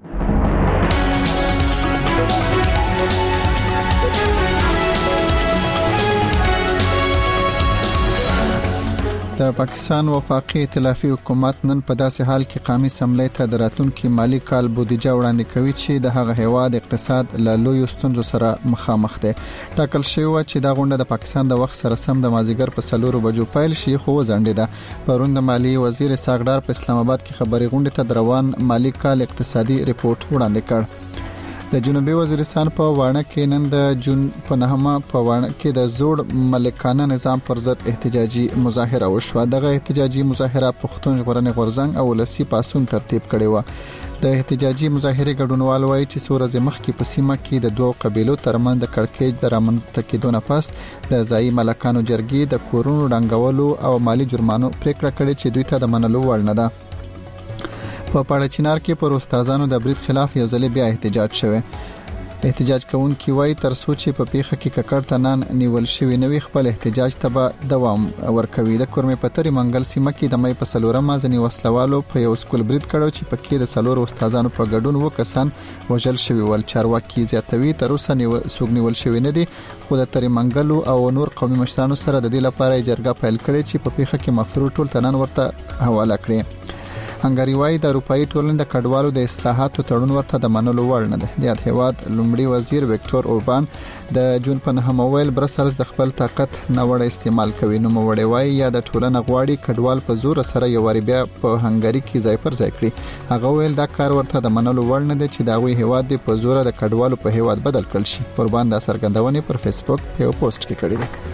د پاکستان وفاقي ائتلافي حکومت نن په داسې حال کې قومي اسمبلی ته د راتلونکي مالی کال بودیجه وړاندې کوي چې د هغه هیواد اقتصاد له لوی ستونزو سره مخامخ دی. ټاکل شوی و چې دا غونډه د پاکستان د وخت سره سم د مازیګر په 4 بجو پیل شي، خو ځنډیده. پرون د مالی وزیر ساغډار په اسلام آباد کې خبري غونډه ته روان مالی کال اقتصادي ریپورت وړاندې کړ. د جنوبي وزیرستان په وانه کې نن د جون په 9 په وانه کې د زوړ ملکانه نظام پر ضد احتجاجي مظاهره وشوه. دغه احتجاجي مظاهره پښتون ژغورنې غورځنګ او ولسی پاسون ترتیب کړي و. د احتجاجي مظاهره ګډونوال وایي چې سورځ مخ کې په سیمه کې د دوه قبيلو ترمنځ د کړکېچ د رامنځته کېدو نه پس د ځایي ملکانو جرګې د کورونو ډنګولو او مالی جرمانو پریکړه کړې چې دوی ته د منلو وړ نه ده. په پاړچینار کې پر استادانو د برید خلاف یو ځل بیا احتجاج شوه. احتجاج کوونکي وایي تر څو چې په پیښه کې ککړتنان نیول شوی نوې خپل احتجاج ته به دوام ورکوي. د کورمې پتري منګل سیمه کې د مې په 4 ځنی وسلوالو په یو سکول برید کړو چې پکې د 4 استادانو په ګډون وکسان وژل شوی ول. چارواکي زیاتوي تر اوسه سوګ نیول شوی نه دي، خو د تری منګلو او نور قومي مشرانو سره د دې لپاره جرګه پیل کړې چې په پیښه کې مفروض ټول تنان ورته حواله کړي. هنګری وايي د اروپאי ټولنې د کډوالو د اصلاحاتو تړون ورته د منلو وړ نه ده. د هیواد لومړي وزیر وکټور اوربان د جون په 9 ویل برسلز د خپل طاقت نوړ استعمال کوي. نو موړی وايي یا د ټولنه غواړي کډوال په زور سره یو وری بیا په هنګری کې ځای پر ځای کړي. هغه ویل دا کار ورته د منلو وړ نه ده چې دا وی هیواد د په زور د کډوالو په هیواد بدل کړي شي. اوربان د سرګندونې پر فیسبوک په یو پوسټ کې کړی دی.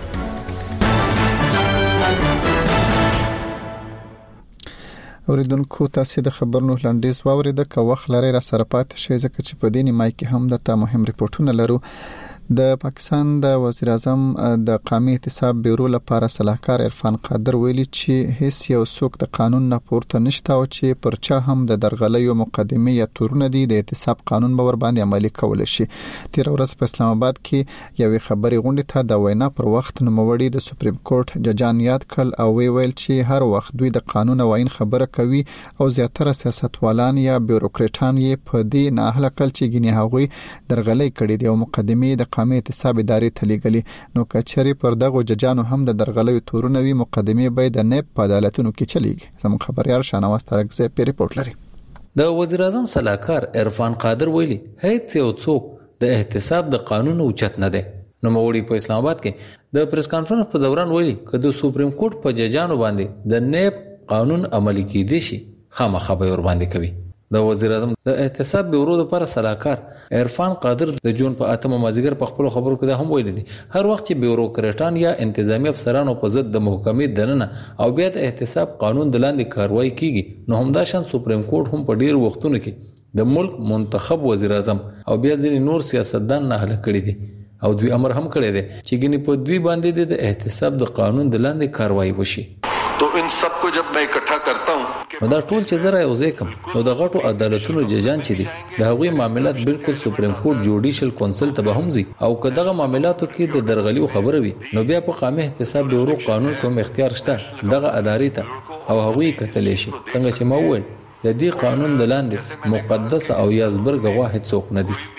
اوریدونکو تاسو د خبرونو لنډیز واوریده. که وخت لري را سره پات شي ځکه چې په دې نیمای کې هم درته مهم ریپورتونه لرو. د پاکستان د وزیر اعظم د قومي احتساب بیورو لپاره صلاحکار عرفان قادر ویلي چې هیڅ یو څوک د قانون نه پورته نشته او چې پر چا هم د درغلې مقدمه یا تورونه دي د احتساب قانون به ور باندې عملي کول شي. تیر ورځ په اسلام آباد کې یوې خبري غونډه ته د وینا پر وخت نوموړي د سپریم کورټ ججان یاد کړل او ویل چې هر وخت دوی د قانون او آئین خبره کوي او زیاتره سیاستوالان یا بیوروکراټان یې په دې نه اهل کړل چې ګنې هغوی درغلې کړې دي او مقدمه د قومي احتساب ادارې ته لیږلي. نو کچري پر دغه ججانو هم د درغلې تورونه وی مقدمه به د نیب په عدالتونو کې چلیږي. زموږ خبريال شانواز ترکزه په ریپورت لري. د وزیر اعظم صلاحکار عرفان قادر ویلي هیڅ یو څوک د احتساب د قانون اوچت نه دی. نو موړي په اسلام آباد کې د پریس کانفرنس په دوران ویلي چې د سپریم کورټ په ججانو باندې د نیب قانون عملي کیدی شي خامخا به ور باندې کوي. د وزیر اعظم د احتساب بیورو لپاره صلاحکار عرفان قادر د جون په 8 مازیګر په خپل خبرو کې دا هم ویل دي هر وخت چې بیوروکراټان یا انتظامی افسرانو په ضد د محکمې دننه او بیا د احتساب قانون د لاندې کاروایی کیږي نو همدا شان سپریم کورټ هم په ډیر وختونو کې د ملک منتخب وزیر اعظم او بیا ځینې نور سیاستدان نه هله کړی دي او دوی امر هم کړی دی چې ګنې په دوی باندې د احتساب د قانون د لاندې کاروایی وشي. तो इन सब को जब मैं इकट्ठा करता हूं نو دا ټول چې زره یو ځای کوم نو د غټو عدالتونو ججان چې دي د هغوی معاملات بالکل سپریم کورټ جوډیشل کونسل ته به هم ځي او که دغه معاملاتو کې د درغلیو خبره وي نو بیا په قومي احتساب بیورو قانون کوم اختیار شته دغه ادارې ته او هغوی کتلې شي. څنګه چې ما وویل د دې قانون د لاندې مقدس او یازبرګ واحد څوک نه دي.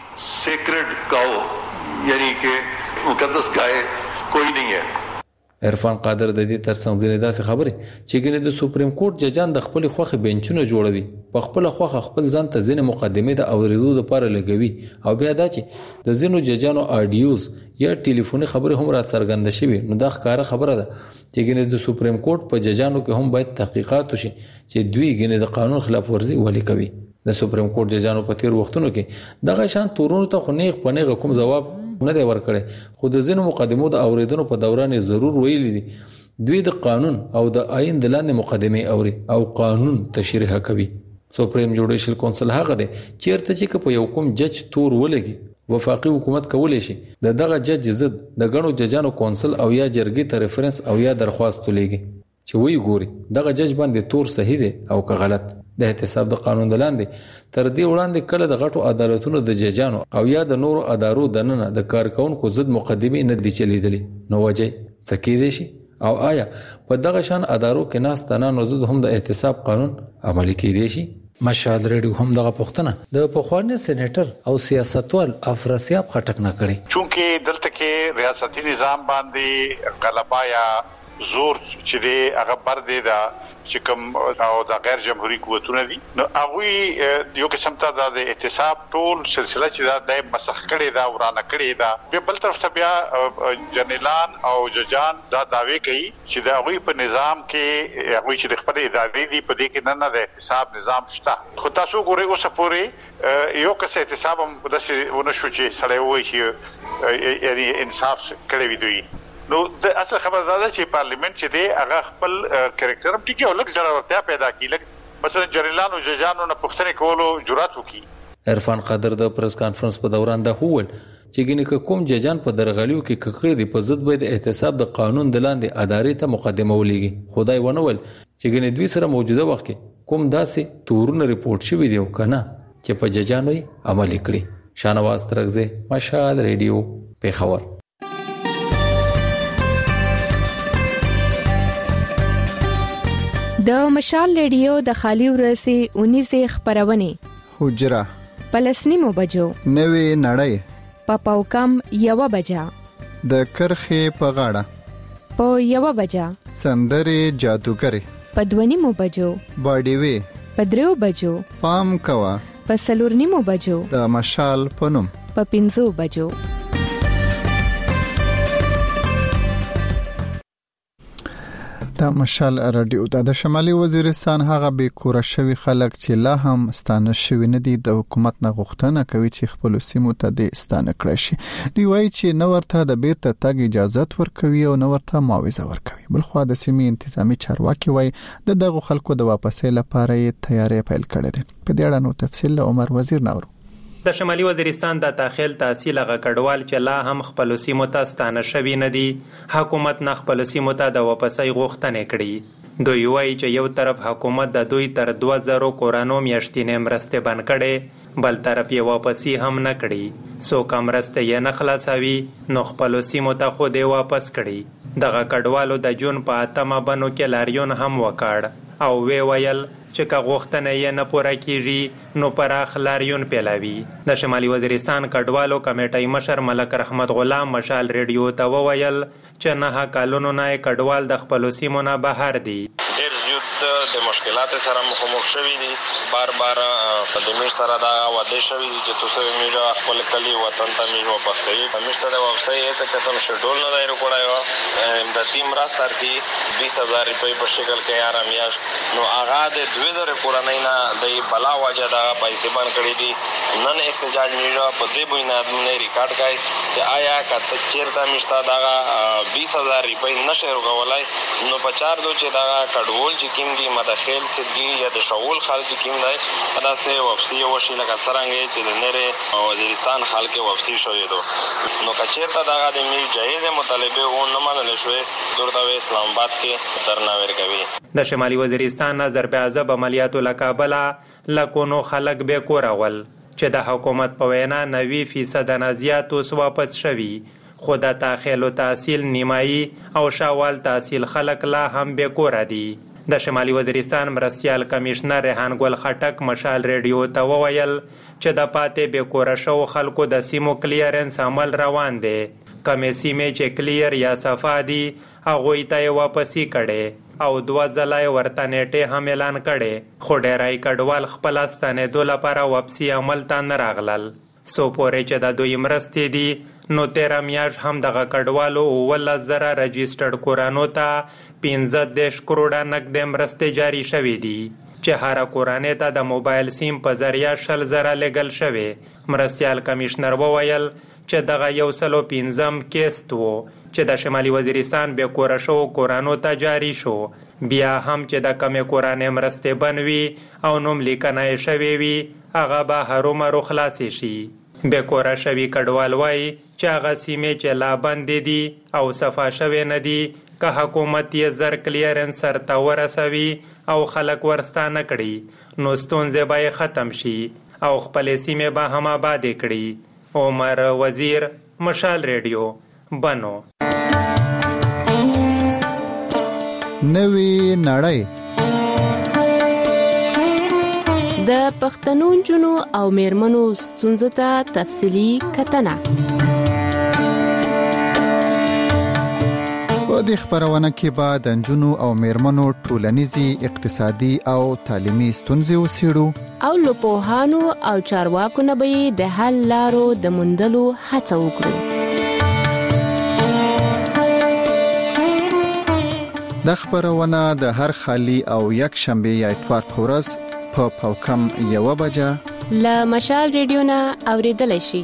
سیکرډ کاو یعنی کې مقدس گائے کوئی نہیں ہے. عرفان قادر د دې ترڅنګ ځینې داسې خبرې چې ګنې د سپریم کورټ ججان د خپل خوخه بنچونه جوړوي په خپل خوخه خپل ځان ته ځینې مقدمه د اوریدو لپاره لګوي او بیا دا چې د ځینو ججانو اډیوز یا ټلیفوني خبرې هم را څرګنده شوي نو دا ښکاره خبره ده چې ګنې د سپریم کورټ په ججانو کې هم باید تحقیقات وشي چې دوی ګنې د قانون خلاف ورزي ولې کوي. د سپریم کورټ ججانو په تیر وختونو کې دغه شان تورونو ته خو نیغ په نیغ کوم جواب نه دی ورکړی خو د ځینو مقدمو د اوریدنو په دوران ضرور ویلي دي دوی د قانون او د آئین د لاندې مقدمه اوري او قانون تشریح کوي. سپریم جوډیشل کونسل هغه دی چیرته چې په یو کوم جج تور ولګي وفاقي حکومت کولای شي د دغه جج ضد د غنو ججانو کونسل او یا جرګې ته ریفرنس او یا درخواست ولېږي چې وی ګوري دغه جج باندې تور صحیح دی او که غلط. د احتساب د قانون د لاندې تر دې وړاندې کله د غټو عدالتونو د ججانو او یا د نورو ادارو دننه د کارکونکو ضد مقدمه نه دي چلیدلې. نو وجه څه کېدای شي او آیا په دغه شان ادارو کې ناس تنان وزود هم د احتساب قانون عملي کېدای شي؟ مشال ریډیو هم دغه پوښتنه د پخوانی سېنیټر او سیاستوال افراسیاب خټک نه کړي، چونکه دلته کې ریاستي نظام باندې غلبا یا زور چې دی هغه بر دی دا چې کوم او د غیر جمهوریت قوتونه دي، نو هغه یو قسم ته د احتساب ټول سلسله چې د مسخ کړي دا ورانه کړي دا، په بل طرف ته بیا جنرالان او ججان دا داوی کوي چې دا هغه په نظام کې هغه چې خپل ادارې دي په دې کې نه د احتساب نظام شته. خو تاسو ګورئ اوس پورې یو کس احتساب هم داسې ونه شو چې سړی وایي چې یعنی انصاف کړی وي دوی. نو د اصل خبر دا ده چې پارلیمنت چې دی هغه خپل کریکټر هم ټیکي او لږ ضرورتیا پیدا کړي، لږ مثلا جنرالانو او ججانو نه پوښتنه کولو جرأت وکړي. عرفان قادر د پریس کانفرنس په دوران دا وویل چې ګینه کوم ججان په درغلیو کې ککړې دي په ضد به د احتساب د قانون د لاندې ادارې ته مقدمه ولېږي. خدای ونول چې ګینه دوی سره موجوده وخت کې کوم داسې تورونه ریپورت شوی دی او کنه چې په ججانو یې عملي کړي. شانواز ترغزه، مشال ریډیو، پیښور. د مشال ریډیو د خالی ورځې 19 خبرونه حجره پلسنیمو بجو، نوې نړۍ په پاوکم 1 بجا، د کرخې په غاړه په 1 بجا، سندري جادوګری په 2 بجو، باډي وی په 3 بجو، پام کوا په 4 بجو، د مشال پنوم په 5 بجو. دا مشال رادیو د شمالي وزیرستان هغه به کور شوی خلک چې لا هم ستانه شوی نه دي د حکومت نه غوښتنه کوي چې خپل سیمو ته د ستانه کړی شي. دوی وایي چې نو ورته د بیرته تګ اجازه ورکوي او نو ورته معاوضه ورکوي. بلخو د سیمې انتظامی چارواکي وایي د دغه خلکو د واپسې لپاره یې تیاری پیل کړی دی. په دې اړه نو تفصیل عمر وزیر نورو. د شمالي وزیرستان د داخل تحصیل غکړوال چې لا هم خپل سیمو ته ستانه شوی نه دي، حکومت نه خپل سیمو ته د واپسۍ غوښتنه کړې. دوی وایي چې یو طرف حکومت د دوی تر 2000 کورانو میاشتینې مرسته بند کړي، بل طرف یې واپسی هم نه کړي. سو کم مرسته یې نه خلاصوي، نو خپل سیمو ته خو دې واپس کړي. د غکړوالو د جون په 8 بنو کې لاریون هم وکړ او وی ویل چې که غوښتنه یې نه پوره کیږي نو پراخ لاریون پیلاوي. د شمالي وزیرستان کډوالو کمیټې مشر ملک رحمت غلام مشال ریډیو ته وویل چې نه کالونو نه کډوال د خپل سیمو نه بهر دي. ډېر زیات د مشکلات سره مخامخ شوي دي، بار بار په دې سره دا واده شوي دي چې تاسو میږه خپل کلی وطن ته میږه واپس کوي. مشته د واپسۍ ته قسم شډول نه دی وکړای د تیم راستارتي 20000 روپۍ په شکل کې یار میاش نو هغه د 2000 کورنۍ نه د بلا وجه دا پیسې باندې کړې دي. نن احتجاج میږه په دې بنیاد باندې ریکارډ کړي چې آیا کته چیرته مشته دا 20000 روپۍ نشه ورغولای نو په چار دو چې دا کډول چې کیم دي مداخل سدګي یا د شغل خارج کیم دی دا سه واپسی وشي لکه څنګه چې د نره وزیرستان خلک واپسی شوی دو نو کچېرته دا د می جایز مطالبه و نه منل شوی درته اسلام آباد کې درنا ورکوي. د شمالي وزیرستان ضرب عذاب عملیاتو لکابلا لکونو خلک به کورول چې د حکومت په وینا 90% نه زیات اوس واپس شوي، خو د داخل او تحصیل نیمایي او شاوال تحصیل خلک لا هم به کور دي. د شمالي وزیرستان مرستیال کمشنر ریحان ګل خټک مشال ریډیو ته وویل چې د پاتې به کور شو خلکو د سیمو کلیرنس عمل روان دی. کمې سیمې چې کلیر یا صفا دي هغه ته واپسی کړي او 2 ځلای ورته نیټه هم اعلان کړي، خو ډیرای کډوال خپل ستنه د لپاره واپسی عمل ته نه راغلل. سو پورې چې د دوی مرستې دي نو 13 میاشت هم دغه کډوالو 10000 رجسټرډ کورانو ته 15 کروڑه نقد مرستې جاری شوې دي چې هر کورانه ته د موبایل سیم په ذریعہ 10000 لګل شوی. مرستیال کمشنر وویل چې دغه 115 کیست وو چې د شمالي وزیرستان به کور شو کورانو ته جاری شو، بیا هم چې د کمې کورانه مرستې بنوي او نوم لیکنه شوی وي هغه به هرومرو خلاصې شي. به کور شوی کډوال وای چې هغه سیمې چې لا بندې دي او صفا شوی نه دي که حکومت یې زر کلیرنس سرته ورسوي او خلک ورستانه کړي نو ستونزې به ختم شي او خپل سیمې به هم آباد کړي. عمر وزیر، مشال ریډیو، بنو. نوی نړۍ د پښتنو جنو او میرمنو ستونزو ته تفصیلی کتنه. په دې خبرونه کې به د جنو او میرمنو ټولنیزي، اقتصادي او تعلیمي ستونزې وڅېړو او له پوهانو او چارواکو نه به د حل لارو د موندلو هڅه وکړو. د خبرونه د هر خالی او یک شنبه یا اتوار په ورځ په پاوکم 1 بجه له مشال ریډیو نه اوریدلای شي.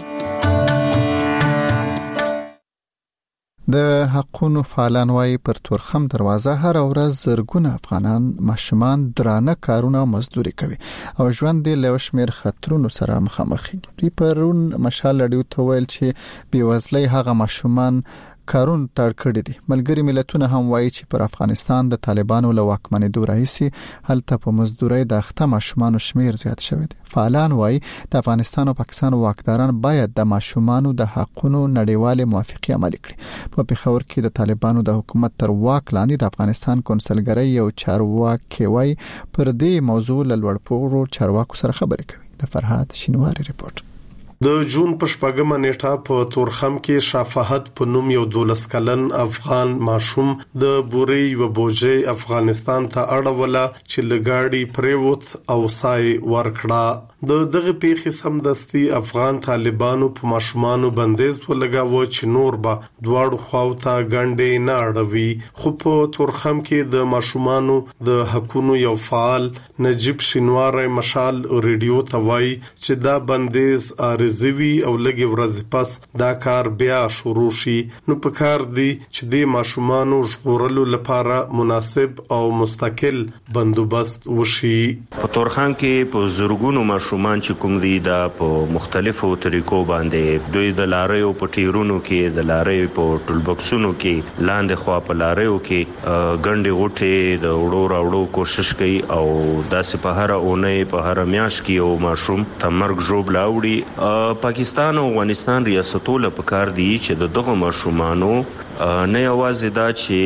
د حقونو فعالان وايي پر تورخم دروازه هر ورځ زرګونه افغانان ماشومان درانه کارونه مزدوري کوي او ژوند یې له شمیر خطرونو سره مخامخ دي. دوی پرون مشال ریډیو ته ویل چې بیوزلۍ هغه ماشومان کارون تړ کړی دي. ملګری ملتونه هم وایي چې پر افغانستان د طالبانو له واکمنۍ راهیسې هلته په مزدورۍ د اخته ماشومان شمیر زیات شوی دی. فعالان وایي د افغانستان او پاکستان واکداران باید د ماشومان د حقونو نړیواله موافقه عملي کړي. په پیښور کې د طالبانو د حکومت تر واک لاندې د افغانستان کونسلګرۍ یو چارواکي وایي پر دې موضوع له لوړپوړو چارواکو سره خبرې کوي. د فرهاد شینواری ریپورت. د جون په 8 نیټه په تورخم کې شفاعت په نوم یو 12 کلن افغان ماشوم د بوري و بوجي افغانستان ته اړوله چې لګاډي پریوت او سای ورکړه. د دغه پیښې سمدستي افغان طالبانو په ماشومانو بندیز ولګاوه چې نور به دواړو خواو ته ګڼډې نه اړوي. خو په تورخم کې د ماشومانو د حقوقو یو فعال نجیب شینواری مشال ریډیو ته وایي چې دا بندیز زوی او لګي ورځ پس دا کار بیا شروع شي. نو په کار دی چې د ماشومانو ژغورلو لپاره مناسب او مستقل بندوبست وشي. په تورخم کې په زرګونو ماشومان چې کوم دي دا په مختلفو طریقو باندې دوی د لاریو په ټیرونو کې، د لاریو په ټول بکسونو کې، لاندې خوا په لاریو کې ګڼډې غوټې د وړو راوړو کوشش کوي او داسې په هر اونۍ په هر میاشت کې یو ماشوم تمرګ ژوبل اوړي. پاکستان او افغانستان ریاستونه په کار دي چې دغه ماشومانو نه یوازې دا چې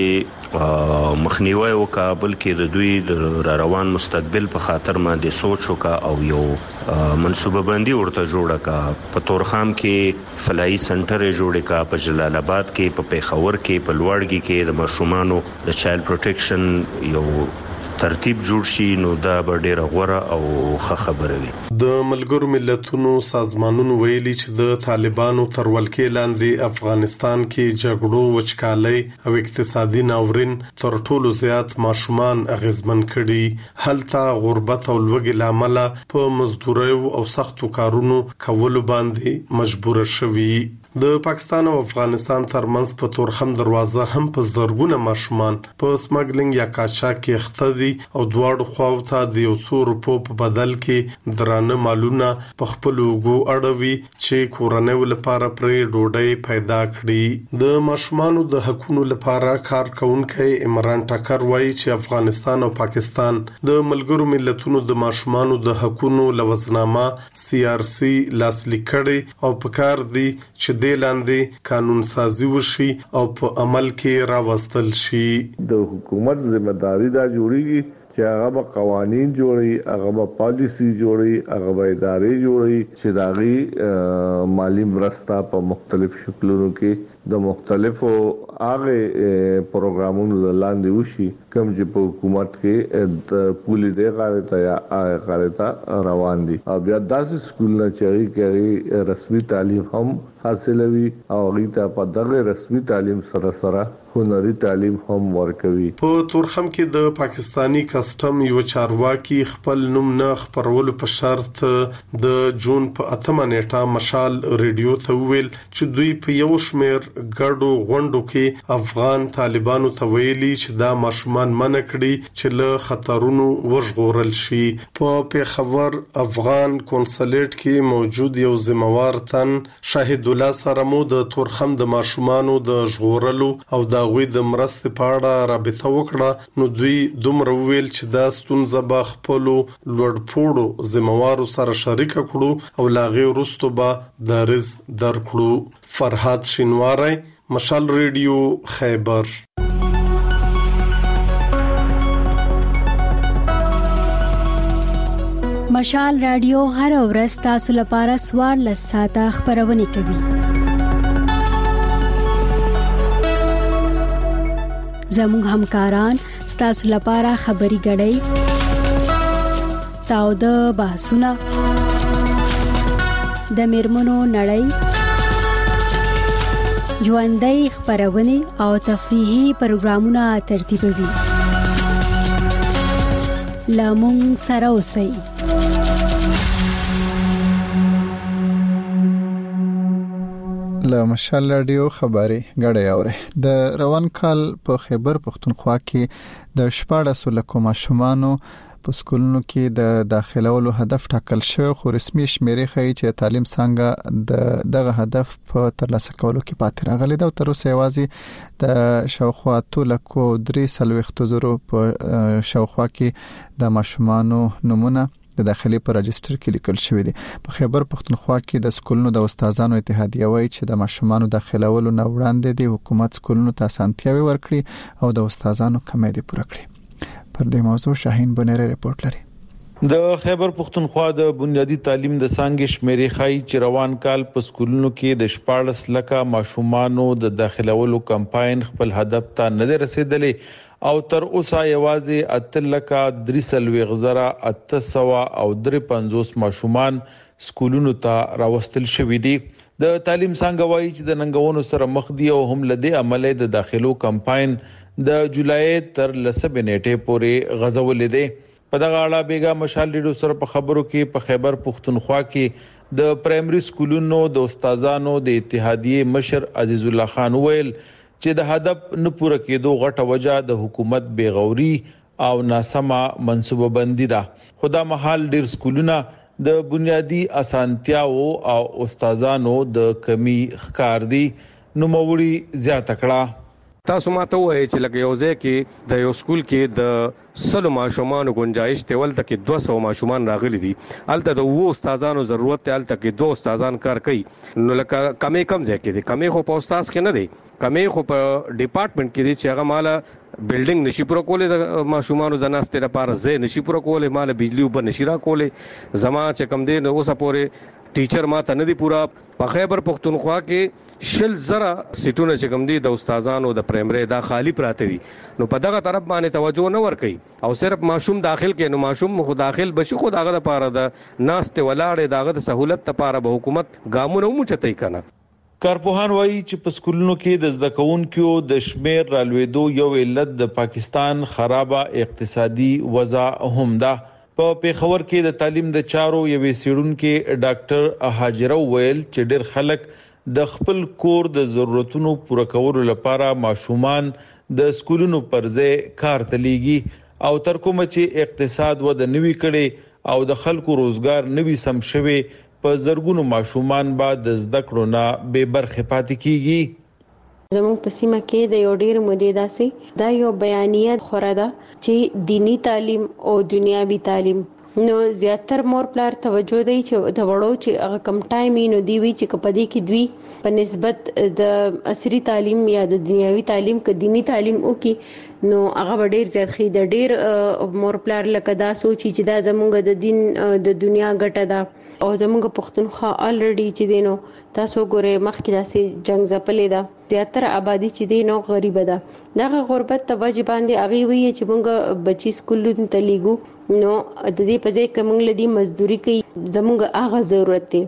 مخنیوي وکړي بلکې د دوی د روان مستقبل په خاطر باندې سوچ وکړي او یو منصوبه بندي ورته جوړه کړي. په تورخم کې فلایي سنټر جوړ کړي، په جلال آباد کې، په پیښور کې، په لوړګي کې د ماشومانو د چایلډ پروټیکشن یو ترتیب جوړ شي. نو دا به ډیره غوره او ښه خبره وي. د ملګرو ملتونو سازمانونو ویلي چې د طالبانو تر ولکې لاندې افغانستان کې جګړو، وچکالۍ او اقتصادي ناورین تر ټولو زیات ماشومان اغیزمن کړي. هلته غربت او لوږې لامل په مزدورۍ او سختو کارونو کولو باندې مجبور شوي. د پاکستان او افغانستان ترمنځ په تورخم دروازه هم په زرګونه ماشومان په سمګلینګ یا قاچاق کې اخته دي او دواړو خواو ته د 100 روپو په بدل کې درانه مالونه په خپل وګو اړوي چې کورنۍ لپاره پرې ډوډۍ پیدا کړي. د ماشومانو د حقوقو لپاره کار کوونکی عمران ټکر وایي چې افغانستان او پاکستان د ملګرو ملتونو د ماشومانو د حقوقو لوزنامه CRC لاسلیک کړي او په کار دي چې د لاندې قانون سازي وشي او په عمل کې راوستل شي. د حکومت ذمہ داری دا جوړیږي چې هغه قوانين جوړي، هغه پالیسی جوړي، هغه ادارې جوړي چې داغي مالی مرسته په مختلف شکلونو کې د مختلفو هغه پروګرامونو لاندې وشي کوم چې په حکومت کې د پولی دی غاړه یا غاړه روان دي. او بیا داسې سکول نه چاري کوي رسمي تعلیم هم حاصلوي او غیته په دغه رسمي تعلیم سره هنري تعلیم هم ورکوي. په تورخم کې د پاکستانی کسٹم یو چارواکي خپل نوم نه خبرولو په شرط د جون په 8 نیټه مشال ریډیو ته ویل چې دوی په یو شمیر ګډو غونډو کې افغان طالبانو ته ویلي چې دا ماشومان منع کړي چې له خطرونو وژغورل شي. په پیښور افغان کونسلیټ کې موجود یو ذمہوار تن شاهد الله سره مو د تورخم د ماشومانو د ژغورلو او د غوي د مرستې په اړه رابطه وکړه. نو دوی دومره ویل چې دا ستونزه به خپل لوړپوړو ذمہوارو سره شریک کړو او لاغي وروسته به درز درکړو. فرهاد شینواری، مشال ریډیو، خیبر. مشال رادیو هر ورځ تاسو لپاره 14 ساعته خبرونه کوي. زموږ همکاران تاسو لپاره خبري غړي تاو د بحثونه د میرمنو نړۍ ژوندۍ خبرونه او تفریحي پروګرامونه ترتیبوي. لامون سره اوسئ. له مشال رادیو خبري غړې اوري. د روان کال په خیبر پختونخوا کې د 14 لکو ماشومانو په سکولونو کې د داخلولو هدف ټاکل شوی، خو رسمي شمیرې ښیي چې تعلیم څنګه دغه هدف په ترلاسه کولو کې پاتې راغلی دی. تر اوسه یوازې د شاوخوا 3,40,000 په شاوخوا کې د ماشومانو نمونه د داخلي په رجستر کې لیکل شوی دی. په خیبر پختونخوا کې د سکولونو د استادانو اتحادیه وایي چې د ماشومانو داخلولو نه وړاندې د حکومت سکولونو ته اسانتیاوي ورکړي او د استادانو کمې دي پوره کړي. پر دې موضوع شاهین بنيره رپورت لري. د خیبر پختونخوا د بنیادی تعلیم د څنګه شمیرې خای چې روان کال په سکولونو کې د 14 لکه ماشومانو د داخلولو کمپاین خپل هدف ته نه رسیدلی او تر اوسه یوازې 8,3,850 ماشومان سکولونو ته راوستل شوې دي. د تعلیم څنګه وایي چې د ننګونو سره مخ دي او هم لدی عمله د داخلو کمپاین د جولای تر 10 نیټه پورې غزولې دي. په دغه اړه بیګا مشال ریډیو سره په خبرو کې په خیبر پختونخوا کې د پرایمري سکولونو د استادانو د اتحادیه مشر عزیز الله خان ویل چې د هدف نه پوره کېدو غټه وجہ د حکومت بیغوري او ناسمه منصوبه بندي ده. خدا محال ډیر سکولونه د بنیادی اسانتیاو او استادانو د کمی ښکار دي. نو موري زیاته کړه. تاسو ماته وایي چې لکه یو ځای کې د یو سکول کې د 100 ماشومان گنجائش ته ولته کې 200 ماشومان راغلي دي. الته د وو استادانو ضرورت ته الته کې 2 استادان کار کوي. نو لکه کمې کم ځای کې دي، کمې خو په استاد کې نه دي، کمې خو په ډپارټمنټ کې دي چې هغه مال بلډینګ نشي پوره کولې د ماشومانو د ناشته لپاره ځای نشي پوره کولې، مال بجلی وب نشي را کولې. زما چې کم دي نو اوسه پورې ټیچر ماته نه دی پورا. په خیبر پختونخوا کې 10,000 سیټونه چې کوم دي د استادانو د پرایمري دا خالی پراته دي. نو په دغه طرف باندې توجه نه ور کوي او صرف ماشوم داخل کې نو ماشوم خو داخل بشي خو دغه لپاره د ناشته ولاړې دغه د سہولت لپاره به حکومت ګامونه موچتای کنه. کارپوهان وایي چې په سکولونو کې د زده کوونکو د شمیر رالوېدو یو علت د پاکستان خرابه اقتصادي وضع هم ده. په پیښور کې د تعلیم د چارو یوې سیړونکو ډاکټر هاجره ویل چې ډېر خلک د خپل کور د ضرورتونو پوره کولو لپاره ماشومان د سکولونو پر ځای کار تليږي او تر کومه چې اقتصاد ود نوي کړي او د خلکو روزګار نوي سم شوي په زرګونو ماشومان بعد د زده کړو نه بے برخه پاتې کیږي. زموږ په سیمه کې د یو ډیر مودې داسې دا یو بیانیه خوره ده چې دینی تعلیم او دنیاوی تعلیم نو زیاتر مور پلار توجه دی چې د وړو چې هغه کم ټایم نو دی وی چې کپدې کې دوی په نسبت د عصري تعلیم یا د دنیاوی تعلیم ک دینی تعلیم او کې نو هغه ډیر زیات خې د ډیر مور پلار لکه دا سوچي چې دا زموږ د دین د دنیا ګټه ده او زموږ پښتونخوا الریډي چې دینو تاسو ګوره مخکې داسې جنگ زپلې ده زیاتره آبادی چې دینو غریب ده دغه غربت ته واجب باندې اغي وی چې موږ بچی سکولونو ته لیګو نو د دې په ځای کې موږ لدی مزدوري کوي زموږ هغه ضرورت دی.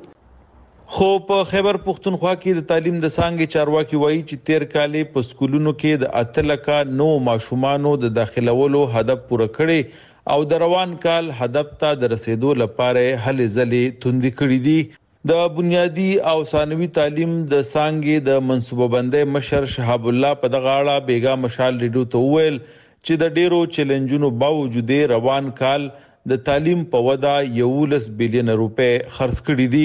خو په خیبر پختونخوا کې د تعلیم د څنګه چارواکي وایي چې 13 کالې په سکولونو کې د 8 لکه نو ماشومانو د داخلولو هدف پوره کړي او د روان کال هدف ته د رسیدو لپاره هلې ځلې توندې کړې دي. د بنیادی او ثانوي تعلیم د څنګه د منصوبه بندۍ مشر شهاب الله په دغه اړه بیګا مشال ریډیو ته ویل چې د ډیرو چیلنجونو باوجود روان کال د تعلیم په ودا 11 بلین روپے خرڅ کړي دي.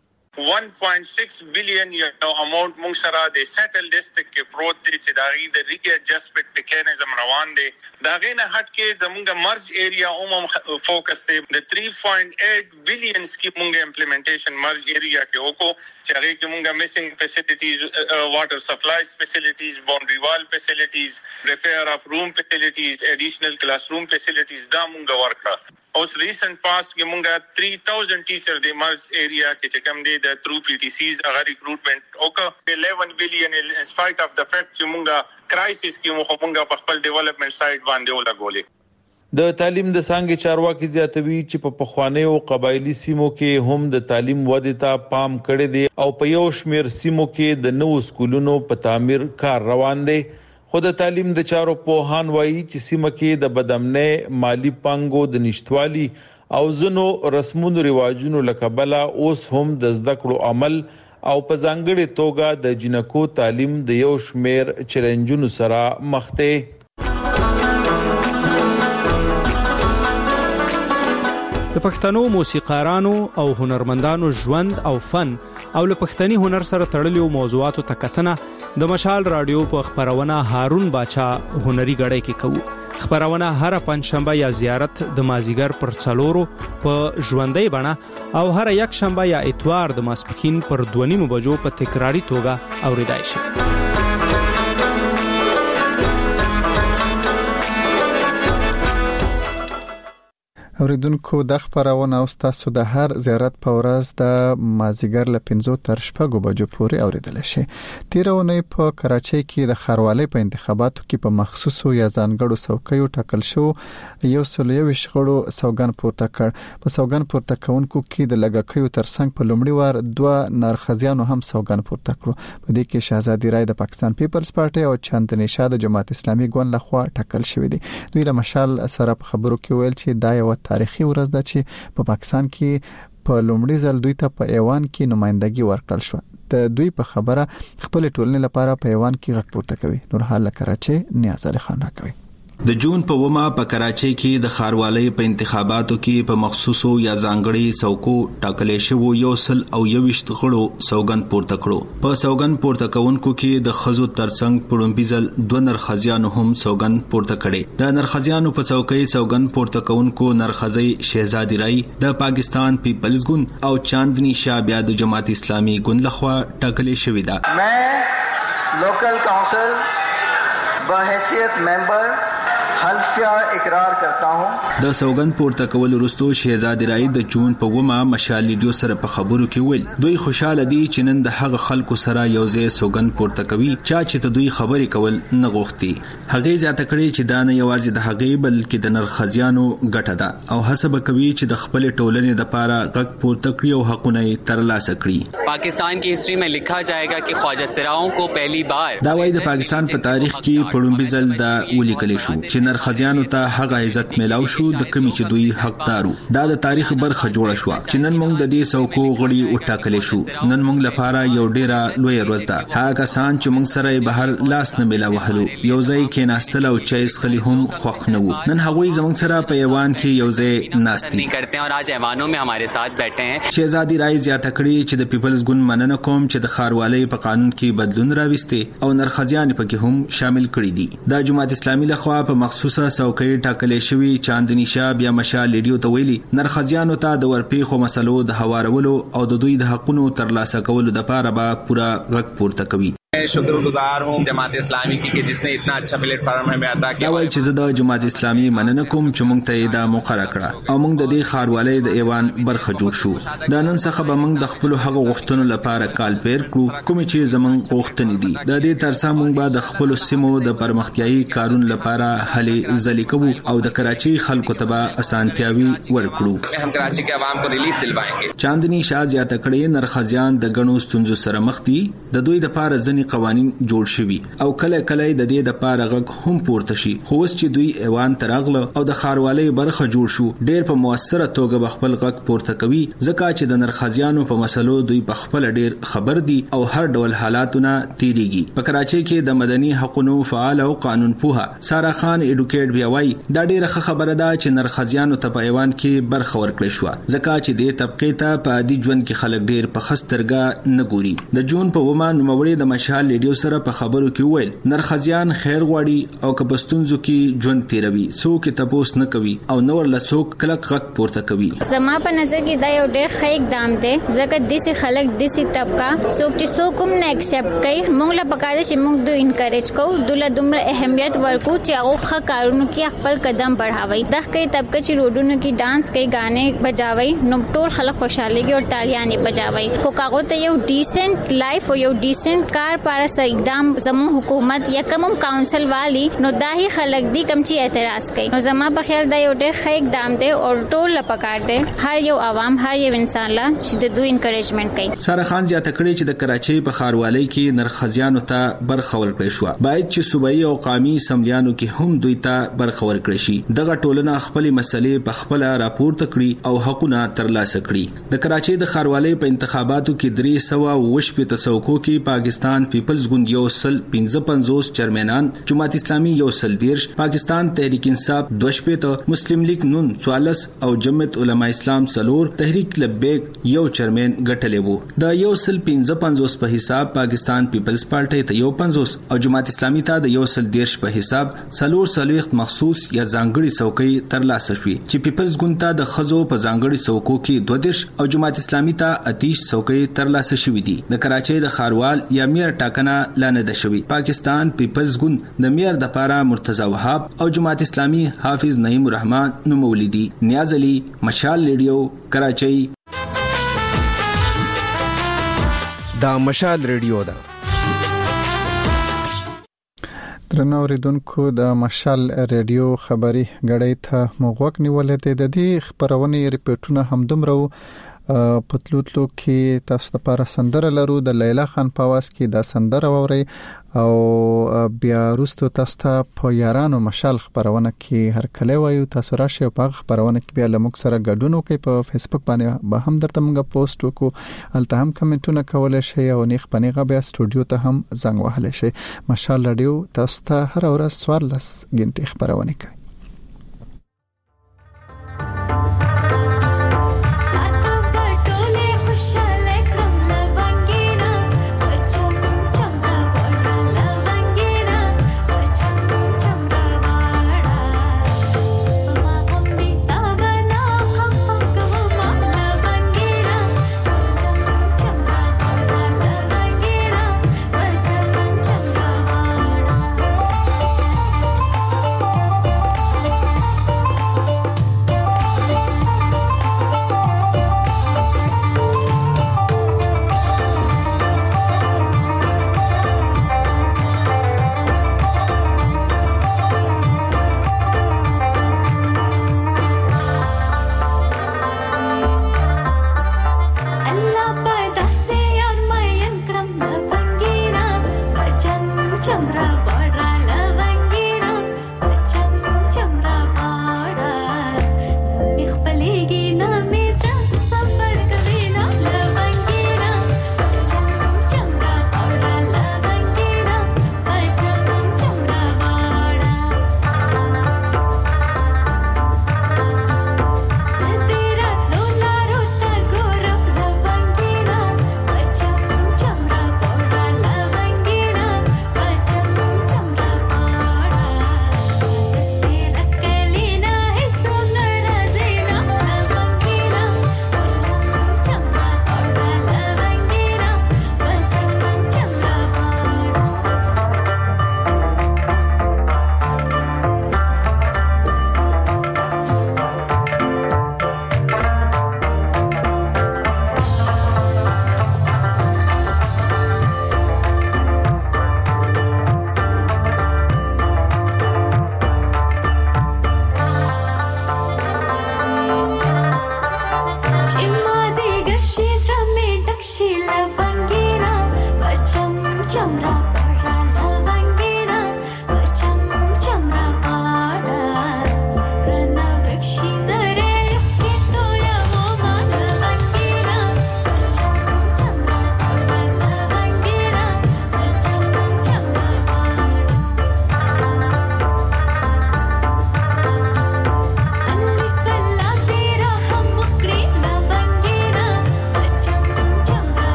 1.6 بلین یو اماونت مونږ سره د سیټل ډیسټریکټ کې پروت دي چې دا غي د ری ایڈجسټمنټ میکانیزم روان دي. دا غي نه هټ کې زموږ مرج ایریا عموم فوکس دی د 3.8 بلین سکیم مونږ امپلیمنټیشن مرج ایریا کې وکړو چې هغه کې مونږ میسنګ فیسیلیټیز واټر سپلایز فیسیلیټیز باونډري وال فیسیلیټیز ریپیر اف روم فیسیلیټیز ایډیشنل کلاس روم فیسیلیټیز دا مونږ ورکړه اوس ریسنت پاست کې مونږه 3000 ټیچر د مرز ایریا کې کوم دي د تھرو PTCs هغه ریکروټمنټ او 11 بلین ان سپایټ اف د فیکټ چې مونږه کرایسس کې مونږه په خپل ډیولپمنٹ سایت باندې ولګولې. د تعلیم د څنګه چارواکي زیاتوي چې په پخوانیو قبایلی سیمو کې هم د تعلیم ودې ته پام کړی دی او په یو شمېر سیمو کې د نوو سکولونو په تعمیر کار روان دی. خو د تعلیم د چارو پوهان وایي چې سیمه کې د بدامنۍ مالی پانګو د نشټوالي او ځینو رسمونو رواجونو له کبله اوس هم د زده کړو عمل او په ځانګړې توګه د جنکو تعلیم د یو شمېر چیلنجونو سره مخ دی. د پښتنو موسیقارانو او هنرمندانو ژوند او فن او له پښتني هنر سره تړلو موضوعاتو ته کتنه د مشال رادیو په خبرونه هارون باچا هنري غړی کې کوو. خبرونه هر پنځشنبه یا زیارت د مازیګر پر څلورو په ژوندۍ بڼه او هر یک شنبه یا اتوار د ماسپښین پر 2:30 بجو په تکراری توګه اوریدای شي. اوریدونکو د خبرونه او تاسو د هر زیارت په ورځ د مازیګر له 5 تر 6 بجو پورې اوریدل شي. تیرونه په کراچۍ کې د خاروالۍ په انتخاباتو کې په مخصوصو یا ځانګړو څوکیو ټاکل شو یو سلوي شغړو سوګن پورته کړ. په سوګن پورته کونکو کې د لګکیو ترڅنګ په لومړي وار 2 نرخزیانو هم سوګن پورته کړو. په دې کې شهزادي رای د پاکستان پیپلز پارټي او چاندني شاه د جماعت اسلامي ګوند لخوا ټاکل شوې دي. دوی له مشال سره په خبرو کې ویل چې دا یو تاریخي ورځ ده چې په پاکستان کې په لومړي ځل دوی ته په ایوان کې نمائندګي ورکړل شو. د دوی په خبره خپل ټولنې لپاره په ایوان کې غږ پورته کوي. نور حال کراچي نیاز علي خان راکوي. د جون په ومه په کراچۍ کې د خاروالۍ په انتخاباتو کې په مخصوصو یا ځانګړي څوکو ټاکلې شو یو سل او 21 غړو سوګن پورته کړو. په سوګن پورته کونکو کې د خزو ترڅنګ پړومبیزل 2 نرخزیانو هم سوګن پورته کړي. د نرخزیانو په څوکۍ سوګن پورته کونکو نرخزی شهزادي رای د پاکستان پیپلز ګوند او چاندني شاه بیا د جماعت اسلامي ګوند لخوا ټاکلې شوې ده. मैं लोकल काउंसिल बहैसियत मेंबर حلفیه اقرار کرتا हूं. د سوګن پورته کول وروسته شهزادي رای د جون په ومه مشال لیډیو سره په خبرو کې ویل دوی خوشاله دي چې نن د هغه خلکو سره یو ځای سوګن پورته کوي چې ته دوی خبرې کول نه غوښتي. هغه زیاته کړې چې دا نه یوازې د هغه بلکې د نرخزیانو ګټه ده او حسب کوي چې د خپل ټولنې د پاره غږ پورته کړي او حقونه ترلاسه کړي. پاکستان کی ہسٹری میں لکھا جائے گا کہ خواجہ سراؤں کو پہلی بار دا وایي د پاکستان په تاریخ کې پړومبي ځل دا ولیکل شو چې نرخزیانو ته هغه عزت ملاو شو د کمی چې دوی حقدارو. دا د تاریخ برخه جوړه شو چې نن موږ د دې څوکو غړي وټاکل شو. نن موږ لپاره یو ډیره لوی ورځ ده. هغه کسان چې موږ سره بهر لاس نه ملاوهلو یو ځای کې ناستل او چایس خلی هم خوښ نه وو. نن هغوی زموږ سره په ایوان کې یو ځای ناستي کرتے ہیں اور آج ایوانوں میں ہمارے ساتھ بیٹھے ہیں. شهزادي رای زیاته کړي چې د پیپلز ګوند مننه کوم چې د خاروالۍ په قانون کې بدلون راوستي او نرخزیان پکې هم شامل کړي دي. د جماعت اسلامي لخوا په مخصوصه څوکۍ ټاکلې شوی چاندني شاه بیا مشال لیډیو ته ویلي نرخزیانو ته د ورپیخو مسلو د هوارولو او د دوی د حقونو ترلاسه کولو لپاره به پورا غږ پورته کوي. शुक्रगुजार हूं जमात इस्लामी की कि जिसने इतना अच्छा प्लेटफارم हमें عطا کړ. دا چې زه د جماعت اسلامي مننه کوم چې موږ ته دا موقع راکړه او موږ د دې خاروالۍ د ایوان برخه جوړ شو. دا نن څخه به موږ د خپل هغه غوښتنو لپاره کال پیر کړو کوم چې زموږ غوښتنې دي. د دې ترڅنګ موږ به د خپل سیمو د پرمختیايي کارونو لپاره هلې ځلې کوو او د کراچۍ خلکو ته به اسانتیاوي ورکړو. هم کراچۍ کې عوام کو ریلیف دلوائیں. چاندني شاه زیاته کړي نرخزیان د غنو ستونزو سره مخ دي. د دوی د لپاره ځنی قوانين جوړ شوي او کله کله د دې د پاره غږ هم پورته شي. خو اوس چې دوی ایوان ترغله او د خاروالۍ برخه جوړ شو ډېر په موثره توګه بخپل غږ پورته کوي ځکه چې د نرخزیانو په مسلو دوی په خپل ډېر خبر دي او هر ډول حالاتونه تیریږي. په کراچۍ کې د مدني حقوقو فعال او قانون پوها سارا خان اډوکیټ بیا وایي دا ډېره خبره ده چې نرخزیانو ته په ایوان کې برخه ورکړل شو ځکه چې د طبقه ته په عادي ژوند کې خلک ډېر په خسترګه نه ګوري. د جون په ومه نوموړي د مشهد مشال ریډیو سره په خبرو کې وویل نرخزیان خیر غواړي او کبستونزو کې ژوند تیروي څوک تپوس نه کوي او نور لڅوک کلک غک پورته کوي. زما په نظر کې دا یو ډېر ښه اقدام دی ځکه داسې خلک داسې طبقه څوک چې څوک هم نه اکسپټ کوي موږ له پکاره چې موږ دوی انکریج کوو دوی دومره اهمیت ورکو چې هغه ښه کارونو کې خپل قدم بڑھاوي. دغه طبقه چې روډونو کې ډانس کوي غانې بجاوي نو ټول خلک خوشاله کیږي او تالیاں بجاوي خو هغه ته یو ډیسنٹ لایف او یو ډیسنٹ کار پاره سره اقدام زمو حکومت یا کوم کونسل والی نو داهي خلک دي کم چې اعتراض کوي. نو زما په خیال دا یو ډېر ښه اقدام دی او ټول لپاره دی هر یو عوام هر یو انسان لا چې د دوی انکریجمنت کوي. ساره خان زیاته کړې چې د کراچۍ په ښاروالۍ کې نرخزیانو ته برخه ورکړې شو باید چې صوبایي او قومي اسمبلیانو کې هم دوی ته برخه ورکړي شي. دغه ټولنه خپل مسلې په خپل راپورته کړي او حقونه ترلاسه کړي. د کراچۍ د ښاروالۍ په انتخاباتو کې 320 تصوکو کې پاکستان پیپلز ګوند یو سل 55 چیرمنان جماعت اسلامي یو سل 10 پاکستان تحریک انصاف 2 مسلم لیگ نون 14 او جمعیت علماء اسلام سلور تحریک لبیک یو چیرمن ګټلې وو. د یو سل 55 په حساب پاکستان پیپلز پارټي ته یو 50 او جماعت اسلامي ته د یو سل 10 په حساب سلور سلويخت مخصوص یا ځانګړي څوکۍ ترلاسه شوې چې پیپلز ګوند ته د خزو په ځانګړي څوکو کې 22 او جماعت اسلامي ته 30 څوکۍ ترلاسه شوې دي. د کراچۍ د ښاروال یا میر ټاکنه لانه ده شوې. پاکستان پیپلز ګوند د میر د پاره مرتضی وهاب او جماعت اسلامي حافظ نعیم الرحمن نومولې دي. نیاز علي مشال ریډیو کراچۍ. دا مشال ریډیو ده. درنو اوریدونکو د مشال ریډیو خبري غړې ته موږ نیولې د دې خبرونه ریپورتونه هم دومره پتلوتلو کې تاسو لپاره سندره لرو د لیلا خان پاواز کې دا سندره ووري او بیا وروسته تاسو ته په یارانو مشال خبرونه کې هر کله وایو تاسو راشه په خبرونه کې بیا لمک سره ګډون وکړئ په فیسبوک باندې به هم درته موږ پوسټ وکړو الته هم کمنټونه کولای شئ او نیخ پنیغه بیا سټوډیو ته هم زنګ وهلی شئ. مشال رادیو تاسو ته هر ورځ 14 غنټې خبرونه کوي.